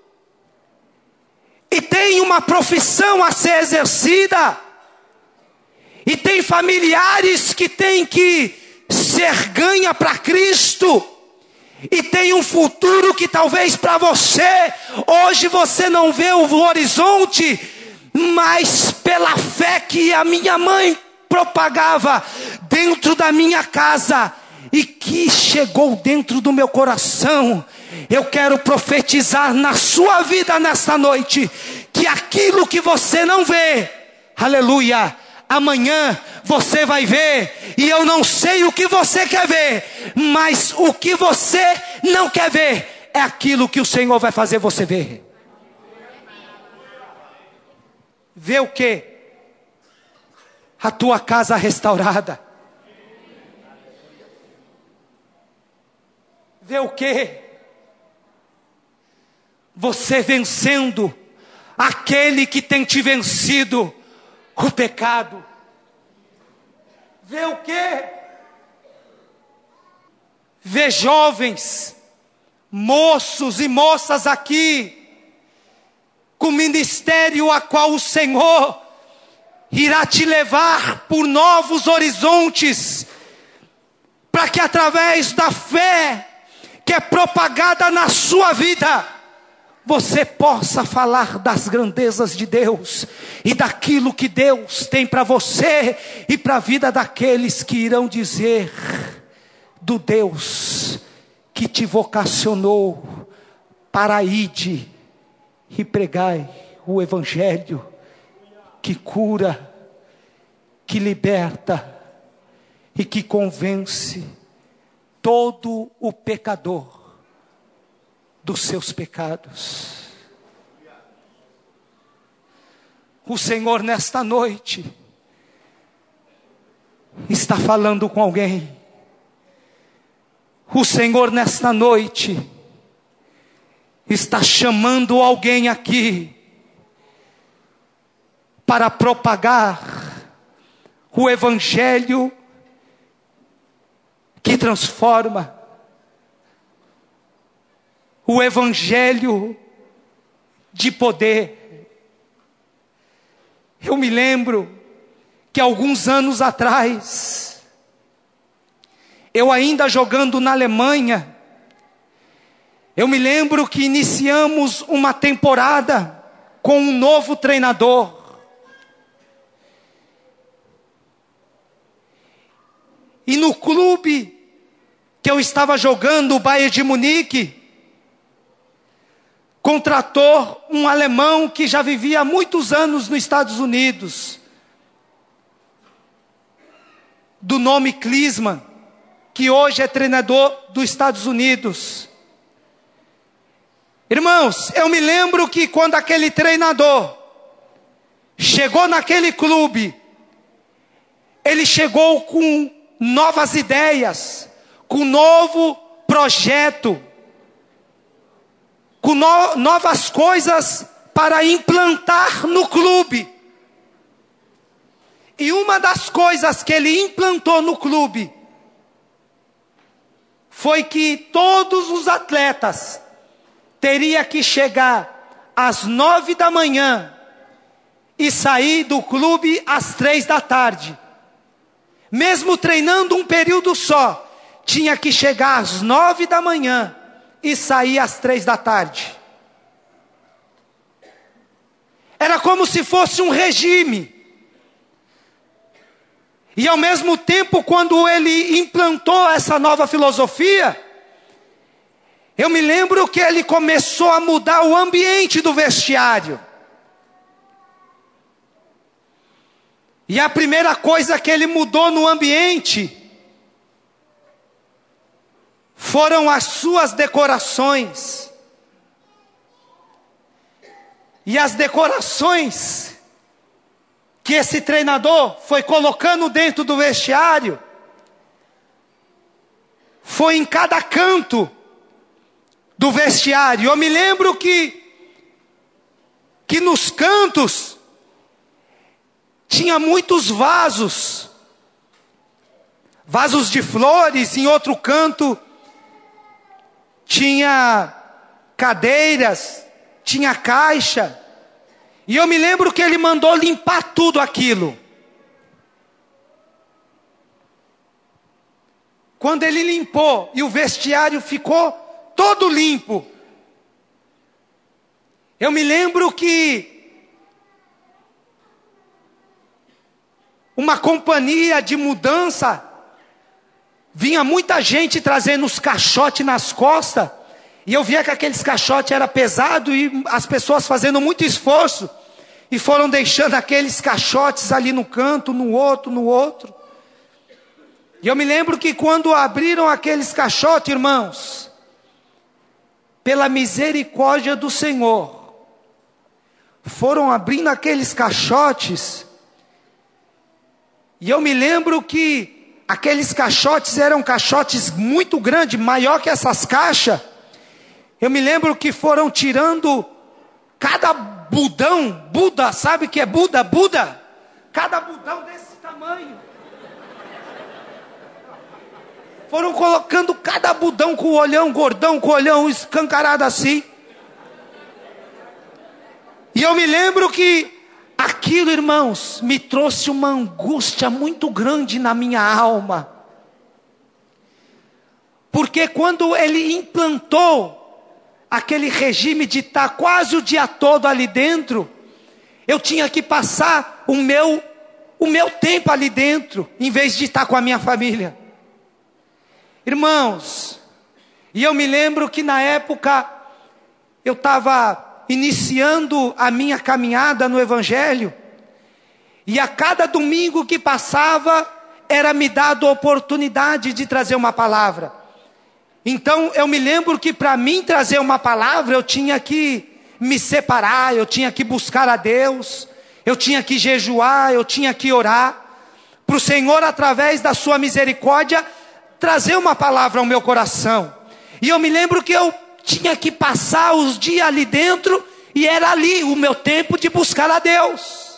e tem uma profissão a ser exercida, e tem familiares que têm que ser ganha para Cristo, e tem um futuro que talvez para você, hoje você não vê o horizonte, mas pela fé que a minha mãe propagava dentro da minha casa, e que chegou dentro do meu coração, eu quero profetizar na sua vida nesta noite, que aquilo que você não vê, aleluia, amanhã você vai ver. E eu não sei o que você quer ver, mas o que você não quer ver é aquilo que o Senhor vai fazer você ver. Vê o quê? A tua casa restaurada. Vê o quê? Você vencendo aquele que tem te vencido, o pecado. Vê o quê? Vê jovens, moços e moças aqui, com ministério a qual o Senhor irá te levar por novos horizontes, para que através da fé que é propagada na sua vida, você possa falar das grandezas de Deus e daquilo que Deus tem para você e para a vida daqueles que irão dizer do Deus que te vocacionou para ide e pregai o Evangelho que cura, que liberta e que convence todo o pecador dos seus pecados. O Senhor nesta noite está falando com alguém. O Senhor nesta noite está chamando alguém aqui para propagar o Evangelho que transforma. O evangelho de poder. Eu me lembro que alguns anos atrás, eu ainda jogando na Alemanha, eu me lembro que iniciamos uma temporada com um novo treinador. E no clube que eu estava jogando, o Bayern de Munique, contratou um alemão que já vivia há muitos anos nos Estados Unidos, do nome Klinsmann, que hoje é treinador dos Estados Unidos. Irmãos, eu me lembro que quando aquele treinador chegou naquele clube, ele chegou com novas ideias, com novo projeto, com novas coisas para implantar no clube. E uma das coisas que ele implantou no clube foi que todos os atletas teriam que chegar às 9 da manhã e sair do clube às 3 da tarde. Mesmo treinando um período só, tinha que chegar às 9 da manhã e sair às 3 da tarde. Era como se fosse um regime. E ao mesmo tempo, quando ele implantou essa nova filosofia, eu me lembro que ele começou a mudar o ambiente do vestiário. E a primeira coisa que ele mudou no ambiente foram as suas decorações. E as decorações que esse treinador foi colocando dentro do vestiário foi em cada canto do vestiário. Eu me lembro que nos cantos tinha muitos vasos de flores. Em outro canto tinha cadeiras, tinha caixa. E eu me lembro que ele mandou limpar tudo aquilo. Quando ele limpou e o vestiário ficou todo limpo, eu me lembro que uma companhia de mudança, vinha muita gente trazendo os caixotes nas costas, e eu via que aqueles caixotes eram pesados, e as pessoas fazendo muito esforço, e foram deixando aqueles caixotes ali no canto, no outro. E eu me lembro que quando abriram aqueles caixotes, irmãos, pela misericórdia do Senhor, foram abrindo aqueles caixotes. E eu me lembro que aqueles caixotes eram caixotes muito grandes, maior que essas caixas. Eu me lembro que foram tirando cada budão, Buda, sabe o que é Buda? Buda, cada budão desse tamanho. Foram colocando cada budão com o olhão gordão, com o olhão escancarado assim. E eu me lembro que aquilo, irmãos, me trouxe uma angústia muito grande na minha alma. Porque quando ele implantou aquele regime de estar quase o dia todo ali dentro, eu tinha que passar o meu tempo ali dentro, em vez de estar com a minha família. Irmãos, e eu me lembro que na época eu estava iniciando a minha caminhada no Evangelho, e a cada domingo que passava, era me dado a oportunidade de trazer uma palavra. Então eu me lembro que para mim trazer uma palavra, eu tinha que me separar, eu tinha que buscar a Deus, eu tinha que jejuar, eu tinha que orar, para o Senhor, através da sua misericórdia, trazer uma palavra ao meu coração. E eu me lembro que eu tinha que passar os dias ali dentro, e era ali o meu tempo de buscar a Deus.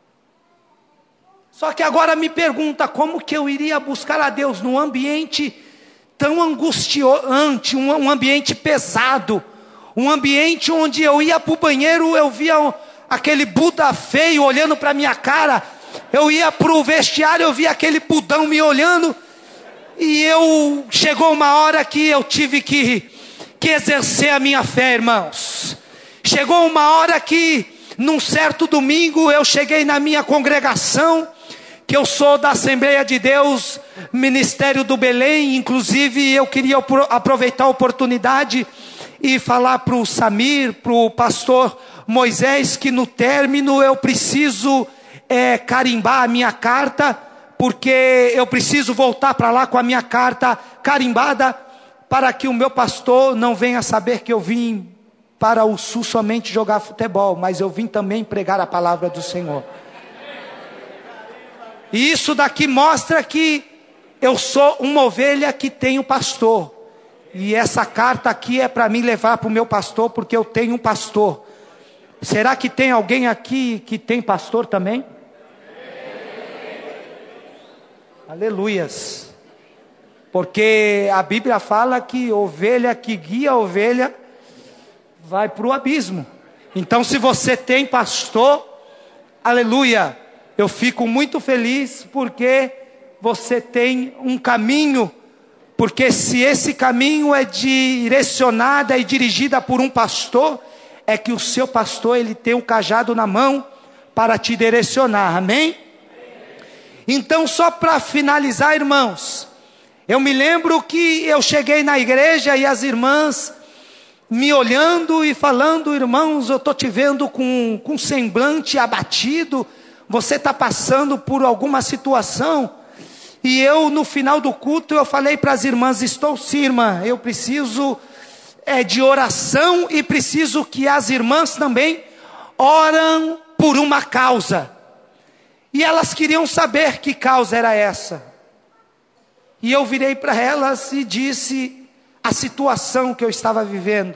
Só que agora me pergunta, como que eu iria buscar a Deus no ambiente tão angustiante, um ambiente pesado, um ambiente onde eu ia para o banheiro, eu via aquele Buda feio olhando para minha cara, eu ia para o vestiário, eu via aquele Budão me olhando, e chegou uma hora que eu tive que exercer a minha fé, irmãos. Chegou uma hora que, num certo domingo, eu cheguei na minha congregação, que eu sou da Assembleia de Deus, Ministério do Belém. Inclusive eu queria aproveitar a oportunidade e falar para o Samir, para o pastor Moisés, que no término eu preciso carimbar a minha carta, porque eu preciso voltar para lá com a minha carta carimbada, para que o meu pastor não venha saber que eu vim para o sul somente jogar futebol, mas eu vim também pregar a palavra do Senhor. E isso daqui mostra que eu sou uma ovelha que tem um pastor. E essa carta aqui é para mim levar para o meu pastor, porque eu tenho um pastor. Será que tem alguém aqui que tem pastor também? Aleluias. Porque a Bíblia fala que ovelha que guia a ovelha vai para o abismo. Então, se você tem pastor, aleluia, eu fico muito feliz porque você tem um caminho. Porque se esse caminho é direcionado e dirigido por um pastor, é que o seu pastor ele tem um cajado na mão para te direcionar, amém? Então, só para finalizar, irmãos, eu me lembro que eu cheguei na igreja e as irmãs me olhando e falando: irmãos, eu estou te vendo com um semblante abatido, você está passando por alguma situação. E eu, no final do culto, eu falei para as irmãs: estou sim, irmã, eu preciso de oração, e preciso que as irmãs também oram por uma causa. E elas queriam saber que causa era essa. E eu virei para elas e disse a situação que eu estava vivendo,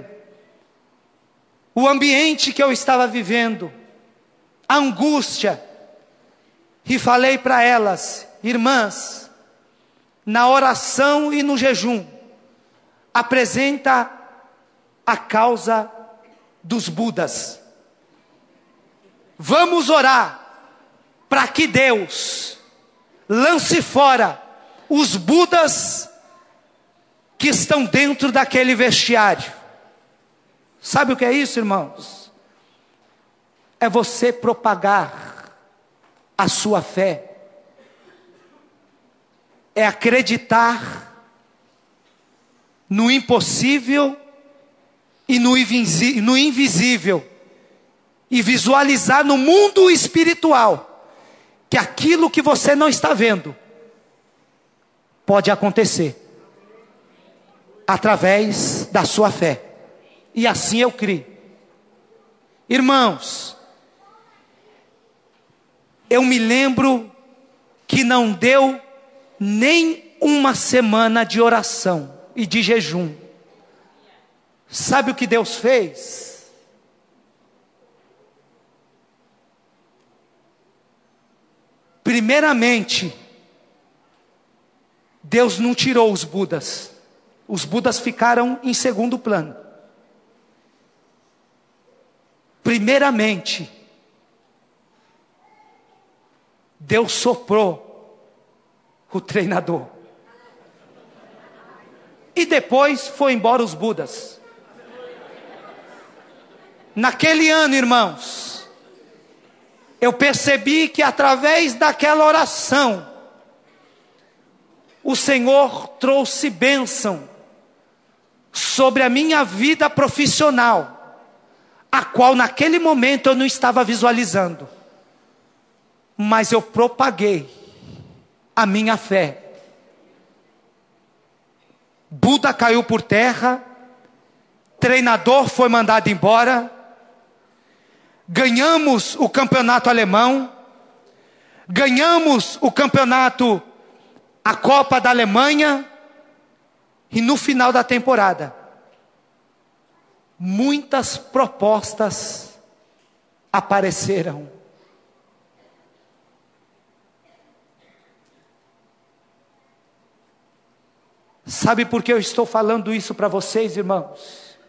o ambiente que eu estava vivendo, a angústia. E falei para elas: irmãs, na oração e no jejum, apresenta a causa dos Budas. Vamos orar para que Deus lance fora os Budas que estão dentro daquele vestiário. Sabe o que é isso, irmãos? É você propagar a sua fé. É acreditar no impossível e no invisível. E visualizar no mundo espiritual que aquilo que você não está vendo pode acontecer através da sua fé. E assim eu creio. Irmãos, eu me lembro que não deu nem uma semana de oração e de jejum. Sabe o que Deus fez? Primeiramente, Deus não tirou os Budas. Os Budas ficaram em segundo plano. Primeiramente, Deus soprou o treinador. E depois foi embora os Budas. Naquele ano, irmãos, eu percebi que através daquela oração, o Senhor trouxe bênção sobre a minha vida profissional, a qual naquele momento eu não estava visualizando. Mas eu propaguei a minha fé. Buda caiu por terra, treinador foi mandado embora, ganhamos o campeonato alemão, ganhamos o campeonato, a Copa da Alemanha, e no final da temporada, muitas propostas apareceram. Sabe por que eu estou falando isso para vocês, irmãos?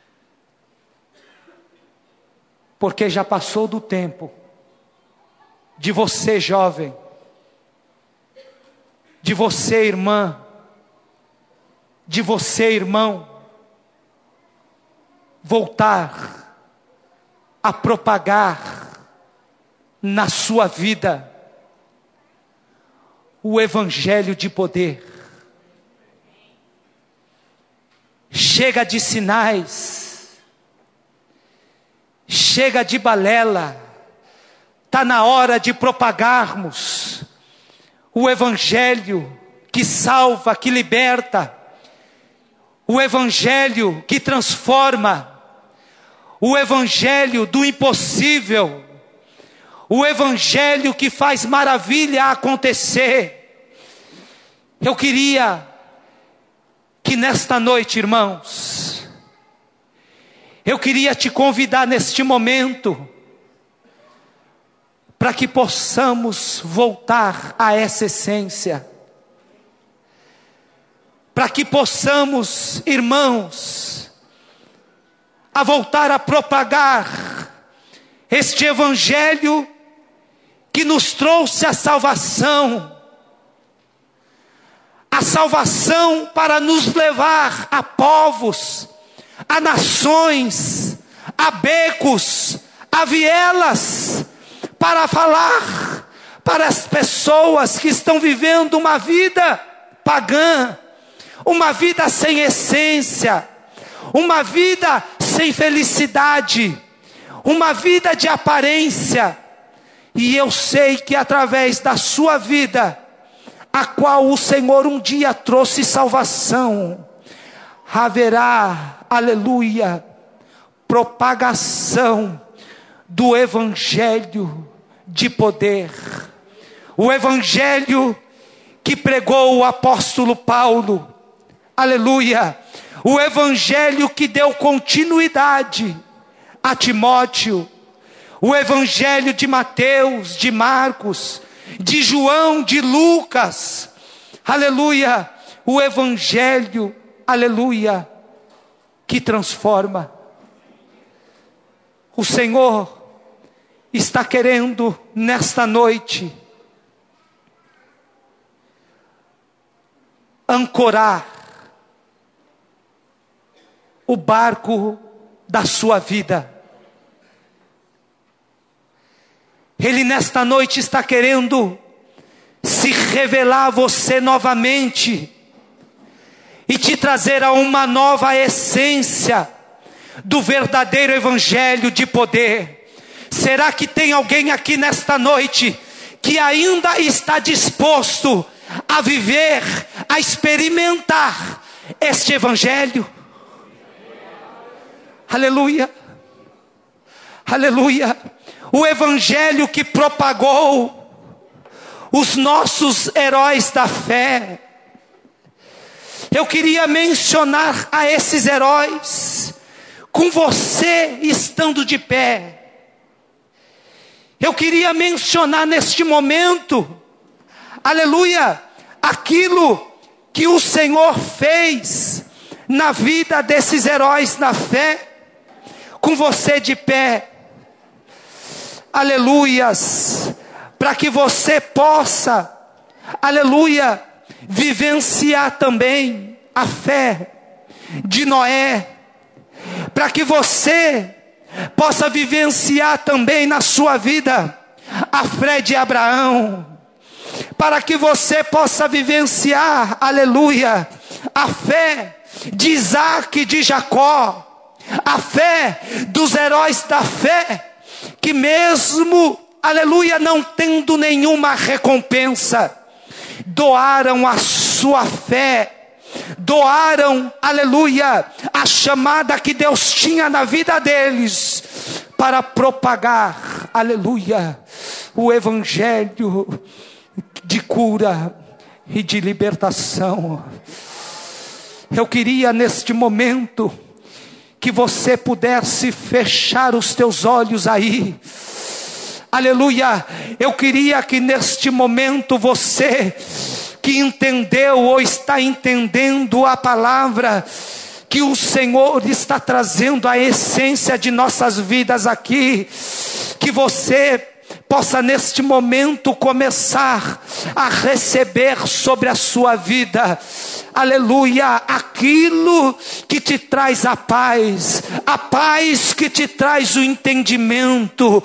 Porque já passou do tempo de você, jovem, de você, irmã, de você, irmão, voltar a propagar na sua vida o evangelho de poder. Chega de sinais, chega de balela, está na hora de propagarmos o evangelho que salva, que liberta, o evangelho que transforma, o evangelho do impossível, o evangelho que faz maravilha acontecer. Eu queria que nesta noite, irmãos, eu queria te convidar neste momento, para que possamos voltar a essa essência, para que possamos, irmãos, a voltar a propagar este evangelho que nos trouxe a salvação para nos levar a povos, a nações, a becos, a vielas, para falar para as pessoas que estão vivendo uma vida pagã, uma vida sem essência, uma vida sem felicidade, uma vida de aparência. E eu sei que através da sua vida, a qual o Senhor um dia trouxe salvação, haverá, aleluia, propagação do evangelho de poder, o evangelho que pregou o apóstolo Paulo, aleluia, o evangelho que deu continuidade a Timóteo, o evangelho de Mateus, de Marcos, de João, de Lucas, aleluia, o evangelho, aleluia, que transforma. O Senhor está querendo nesta noite ancorar o barco da sua vida. Ele nesta noite está querendo se revelar a você novamente e te trazer a uma nova essência do verdadeiro evangelho de poder. Será que tem alguém aqui nesta noite que ainda está disposto a viver, a experimentar este evangelho? Aleluia, aleluia. O evangelho que propagou os nossos heróis da fé. Eu queria mencionar a esses heróis, com você estando de pé. Eu queria mencionar neste momento, aleluia, aquilo que o Senhor fez na vida desses heróis da fé, com você de pé. Aleluias, para que você possa, aleluia, vivenciar também a fé de Noé, para que você possa vivenciar também na sua vida a fé de Abraão, para que você possa vivenciar, aleluia, a fé de Isaac e de Jacó, a fé dos heróis da fé, que mesmo, aleluia, não tendo nenhuma recompensa, doaram a sua fé, doaram, aleluia, a chamada que Deus tinha na vida deles, para propagar, aleluia, o evangelho de cura e de libertação. Eu queria neste momento que você pudesse fechar os teus olhos aí. Aleluia. Eu queria que neste momento você que entendeu ou está entendendo a palavra, que o Senhor está trazendo a essência de nossas vidas aqui, que você possa neste momento começar a receber sobre a sua vida, aleluia, aquilo que te traz a paz que te traz o entendimento,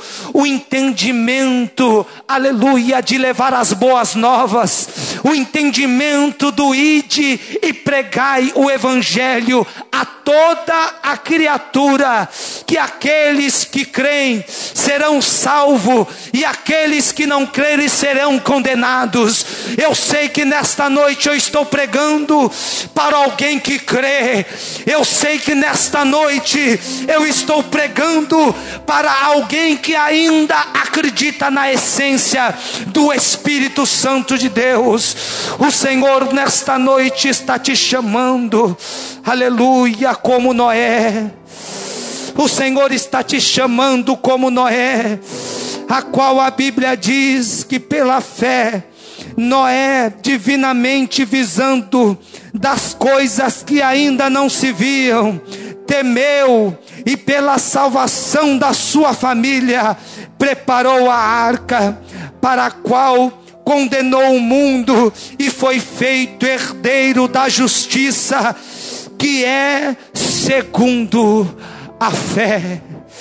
aleluia, de levar as boas novas, o entendimento do ide e pregai o evangelho a toda a criatura, que aqueles que creem serão salvos e aqueles que não crerem serão condenados. Eu sei que nesta noite eu estou pregando para alguém que crê. Eu sei que nesta noite eu estou pregando para alguém que ainda acredita na essência do Espírito Santo de Deus. O Senhor nesta noite está te chamando, aleluia, como Noé. O Senhor está te chamando como Noé, a qual a Bíblia diz que pela fé Noé, divinamente visando das coisas que ainda não se viam, temeu e pela salvação da sua família preparou a arca, para a qual condenou o mundo e foi feito herdeiro da justiça, que é segundo a fé.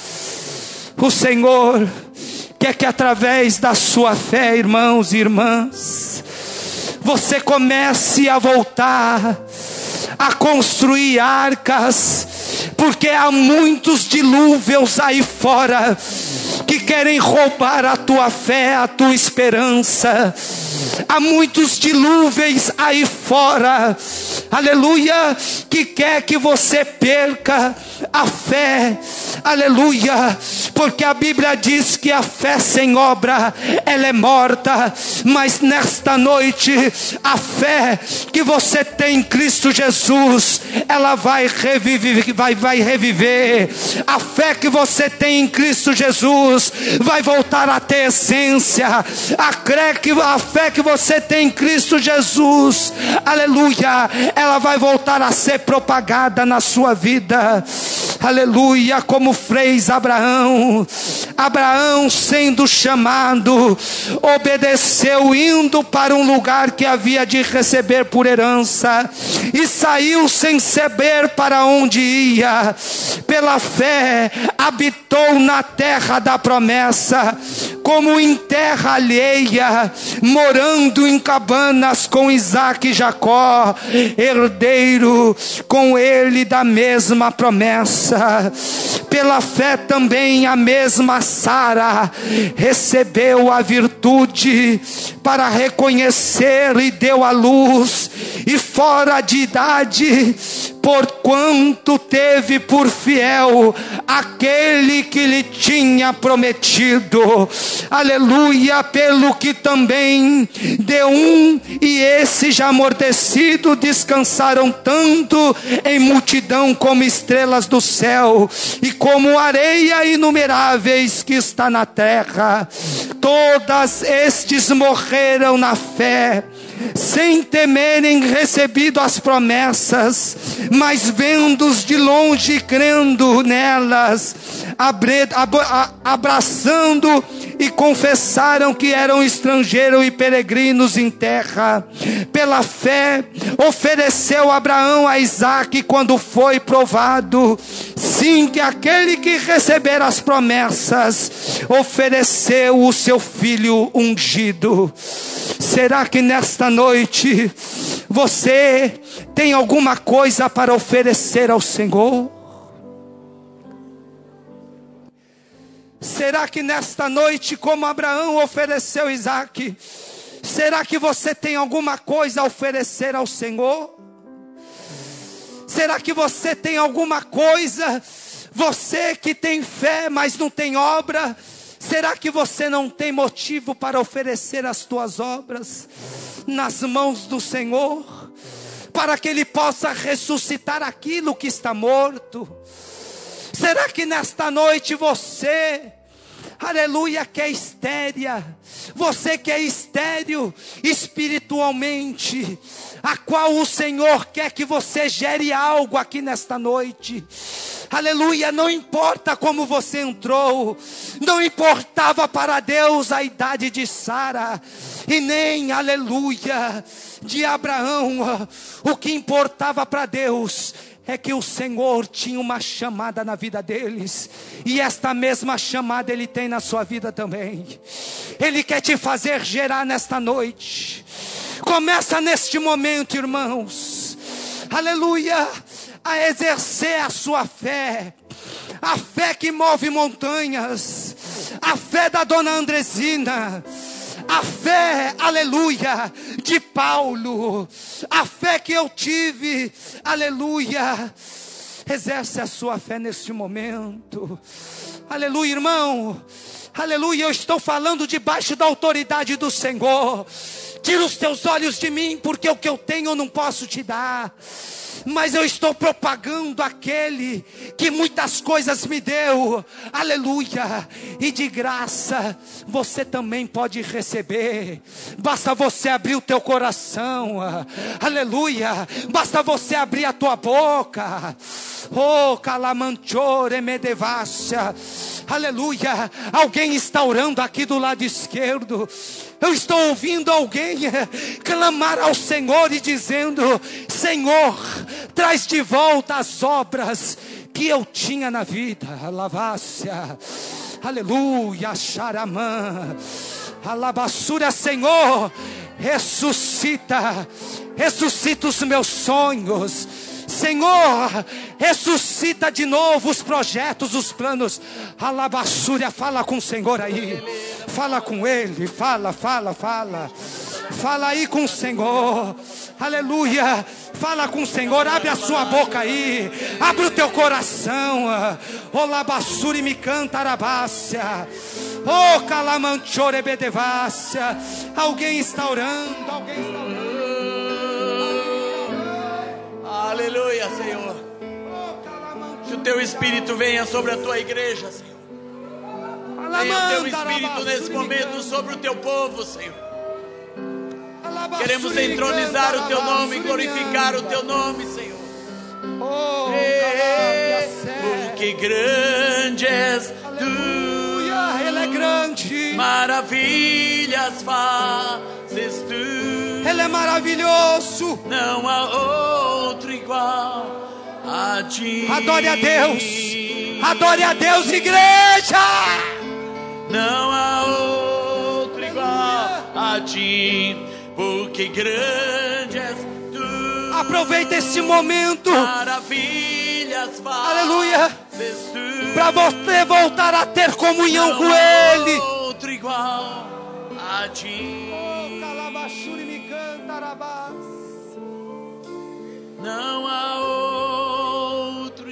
O Senhor quer que através da sua fé, irmãos e irmãs, você comece a voltar a construir arcas, porque há muitos dilúvios aí fora que querem roubar a tua fé, a tua esperança. Há muitos dilúvios aí fora, aleluia, que quer que você perca a fé, aleluia, porque a Bíblia diz que a fé sem obra, ela é morta. Mas nesta noite, a fé que você tem em Cristo Jesus, ela vai reviver, vai reviver. A fé que você tem em Cristo Jesus vai voltar a ter essência. A fé que você tem em Cristo Jesus, aleluia, ela vai voltar a ser propagada na sua vida, aleluia, como fez Abraão. Abraão, sendo chamado, obedeceu, indo para um lugar que havia de receber por herança, e saiu sem saber para onde ia. Pela fé habitou na terra da promessa, como em terra alheia, morando em cabanas com Isaque e Jacó, herdeiro com ele da mesma promessa. Pela fé também a mesma Sara recebeu a virtude para reconhecer e deu à luz, e fora de idade, porquanto teve por fiel aquele que lhe tinha prometido. Aleluia, pelo que também de um e esse já amortecido descansaram tanto em multidão como estrelas do céu e como areia inumeráveis que está na terra. Todas estes morreram na fé, sem temerem recebido as promessas, mas vendo-os de longe e crendo nelas, abraçando e confessaram que eram estrangeiros e peregrinos em terra. Pela fé ofereceu Abraão a Isaque quando foi provado, sim, que aquele que receber as promessas ofereceu o seu filho ungido. Será que nesta noite você tem alguma coisa para oferecer ao Senhor? Será que nesta noite, como Abraão ofereceu Isaque, será que você tem alguma coisa a oferecer ao Senhor? Será que você tem alguma coisa, você que tem fé, mas não tem obra? Será que você não tem motivo para oferecer as tuas obras nas mãos do Senhor, para que Ele possa ressuscitar aquilo que está morto? Será que nesta noite você aleluia, que é estéril, você que é estéril espiritualmente, a qual o Senhor quer que você gere algo aqui nesta noite. Aleluia, não importa como você entrou, não importava para Deus a idade de Sara, e nem, aleluia, de Abraão. O que importava para Deus é que o Senhor tinha uma chamada na vida deles, e esta mesma chamada Ele tem na sua vida também. Ele quer te fazer gerar nesta noite. Começa neste momento, irmãos, aleluia, a exercer a sua fé, a fé que move montanhas, a fé da dona Andresina, a fé, aleluia, de Paulo, a fé que eu tive, aleluia. Exerce a sua fé neste momento, aleluia, irmão, aleluia. Eu estou falando debaixo da autoridade do Senhor. Tira os teus olhos de mim, porque o que eu tenho eu não posso te dar, mas eu estou propagando aquele que muitas coisas me deu, aleluia, e de graça você também pode receber. Basta você abrir o teu coração, aleluia, basta você abrir a tua boca. Oh, calamanchore medevassia, aleluia. Alguém está orando aqui do lado esquerdo. Eu estou ouvindo alguém clamar ao Senhor e dizendo: Senhor, traz de volta as obras que eu tinha na vida. Alavácia, aleluia, xaramã, alabassura, Senhor, ressuscita os meus sonhos. Senhor, ressuscita de novo os projetos, os planos. Alabassúria, fala com o Senhor aí. Fala com Ele, fala. Fala aí com o Senhor. Aleluia. Fala com o Senhor, abre a sua boca aí. Abre o teu coração. Olabassuri me canta arabácia. Oh, calamanchore bedevácia. Alguém está orando, Aleluia, Senhor. Que o teu Espírito venha sobre a tua igreja, Senhor. Venha o teu Espírito nesse momento sobre o teu povo, Senhor. Queremos entronizar o teu nome, glorificar o teu nome, Senhor. Porque grande és tu, Ele é grande. maravilhas fazes tu. Ele é maravilhoso. Não há outro igual a ti. Adore a Deus. Adore a Deus, igreja. Não há outro igual a ti, porque grande és tu. Aproveita esse momento, maravilhas fazes aleluia, tu. para você voltar a ter comunhão com Ele. Não há outro igual a ti. Não há outro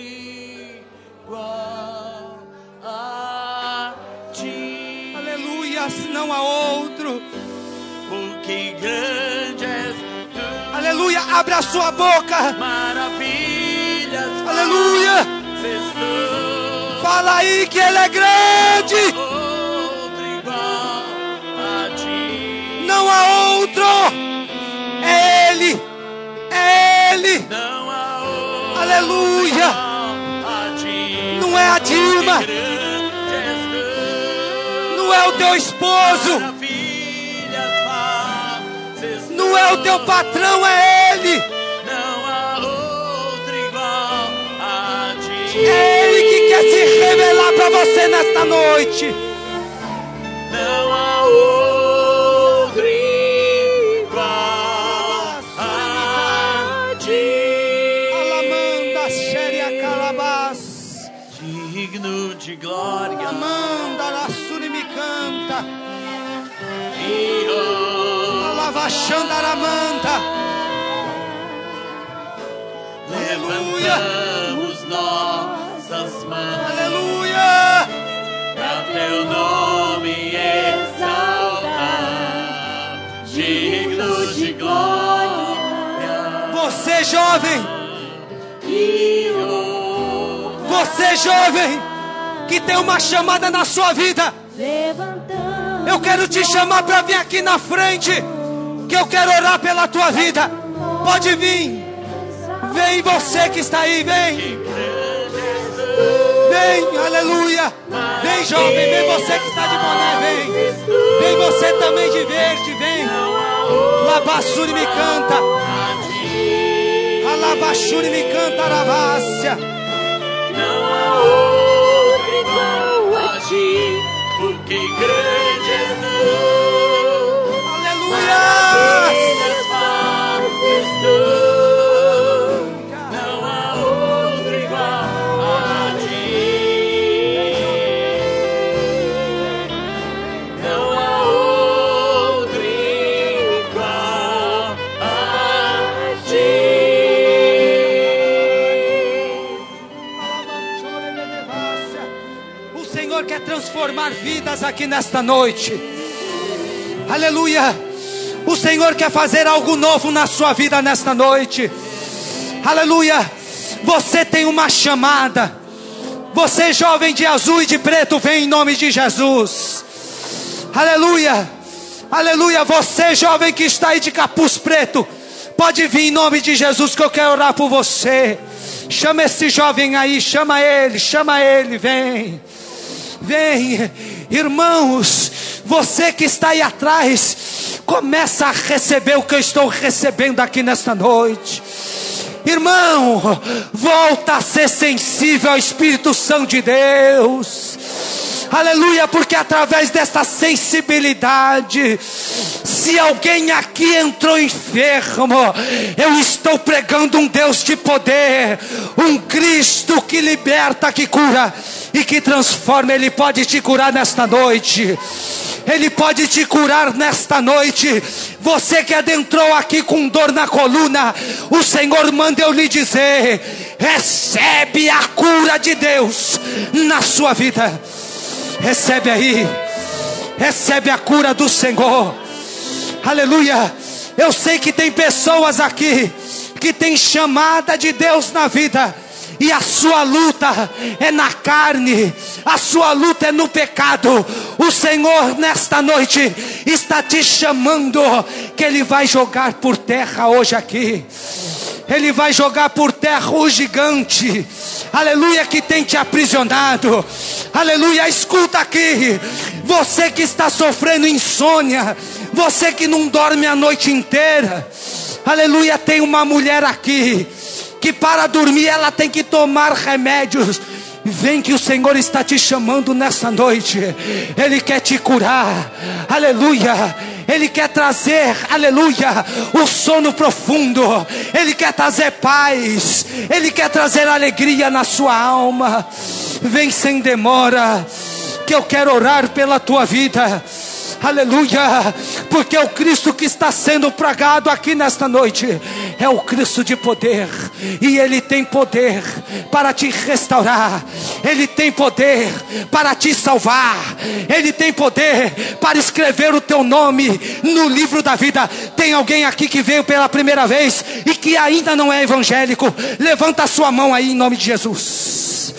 igual a ti. Aleluia, não há outro. Porque grande és tu. Aleluia, abre a sua boca. Maravilhas. Aleluia. Tu. Fala aí que Ele é grande. Outro igual a ti. Não há outro. É Ele. É Ele. Não há outro. Aleluia. A ti. Não é a Dilma. Não é o teu esposo. Não é o teu patrão, é Ele. Não há outro igual a ti. É Ele que quer se revelar para você nesta noite. Não há outro igual a ti. Alamanda xeria calabás. Digno de glória. Alamanda lassuri me canta. Alavachandaramanda. Levantamos nossas mãos. Aleluia. Pra teu nome exaltar, digno de glória. Você jovem, você jovem, que tem uma chamada na sua vida, Eu quero te chamar para vir aqui na frente, que eu quero orar pela tua vida. Pode vir. Vem você que está aí, vem. Vem, aleluia. Vem, jovem, vem você que está de boné, vem. Vem você também de verde, vem. Labassuri me canta. Alabassuri me canta, Aravácia. Não há outro igual a ti, porque grande és tu. Aleluia. Maravilhas fazes tu. Não há outro igual a ti. Não há outro igual a ti. O Senhor quer transformar vidas aqui nesta noite. Aleluia. O Senhor quer fazer algo novo na sua vida nesta noite. Aleluia. Você tem uma chamada. Você, jovem de azul e de preto, vem em nome de Jesus. Aleluia. Aleluia. Você, jovem que está aí de capuz preto, pode vir em nome de Jesus, que eu quero orar por você. Chama esse jovem aí, chama ele, vem. Vem, irmãos, você que está aí atrás, começa a receber o que eu estou recebendo aqui nesta noite. Irmão, volta a ser sensível ao Espírito Santo de Deus. Aleluia, porque através desta sensibilidade, se alguém aqui entrou enfermo, eu estou pregando um Deus de poder, um Cristo que liberta, que cura e que transforma. Ele pode te curar nesta noite. Ele pode te curar nesta noite. Você que adentrou aqui com dor na coluna, o Senhor manda eu lhe dizer: recebe a cura de Deus na sua vida. Recebe aí. Recebe a cura do Senhor. Aleluia. Eu sei que tem pessoas aqui que tem chamada de Deus na vida, e a sua luta é na carne, a sua luta é no pecado. O Senhor nesta noite está te chamando, que Ele vai jogar por terra hoje aqui. Ele vai jogar por terra o gigante, aleluia, que tem te aprisionado. Aleluia, escuta aqui, você que está sofrendo insônia, você que não dorme a noite inteira, aleluia, tem uma mulher aqui que para dormir ela tem que tomar remédios. Vem que o Senhor está te chamando nessa noite. Ele quer te curar, aleluia. Ele quer trazer, aleluia, o sono profundo. Ele quer trazer paz. Ele quer trazer alegria na sua alma. Vem sem demora, que eu quero orar pela tua vida. Aleluia, porque o Cristo que está sendo pregado aqui nesta noite é o Cristo de poder, e Ele tem poder para te restaurar, Ele tem poder para te salvar, Ele tem poder para escrever o teu nome no livro da vida. Tem alguém aqui que veio pela primeira vez e que ainda não é evangélico? Levanta a sua mão aí em nome de Jesus.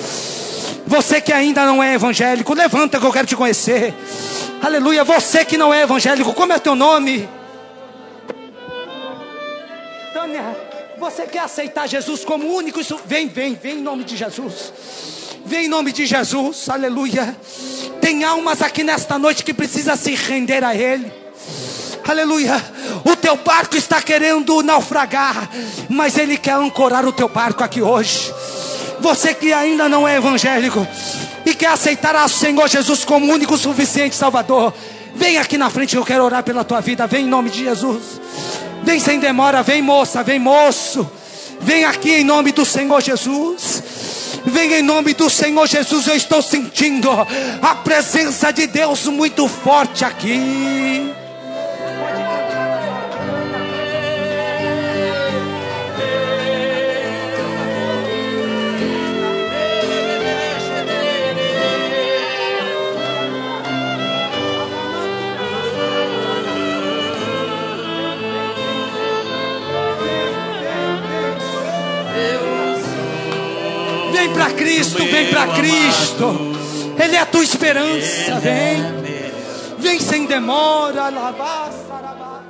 Você que ainda não é evangélico, levanta que eu quero te conhecer. Aleluia, você que não é evangélico, como é teu nome? Tânia, você quer aceitar Jesus como único? Vem em nome de Jesus. Vem em nome de Jesus, aleluia. Tem almas aqui nesta noite que precisam se render a Ele. Aleluia, o teu barco está querendo naufragar, mas Ele quer ancorar o teu barco aqui hoje. Você que ainda não é evangélico e quer aceitar o Senhor Jesus como único, suficiente Salvador, vem aqui na frente, eu quero orar pela tua vida. Vem em nome de Jesus. Vem sem demora, vem moça, vem moço. Vem aqui em nome do Senhor Jesus. Vem em nome do Senhor Jesus. Eu estou sentindo a presença de Deus muito forte aqui. Vem para Cristo, vem para Cristo. Ele é a tua esperança. Vem sem demora. Lavar, sarabá.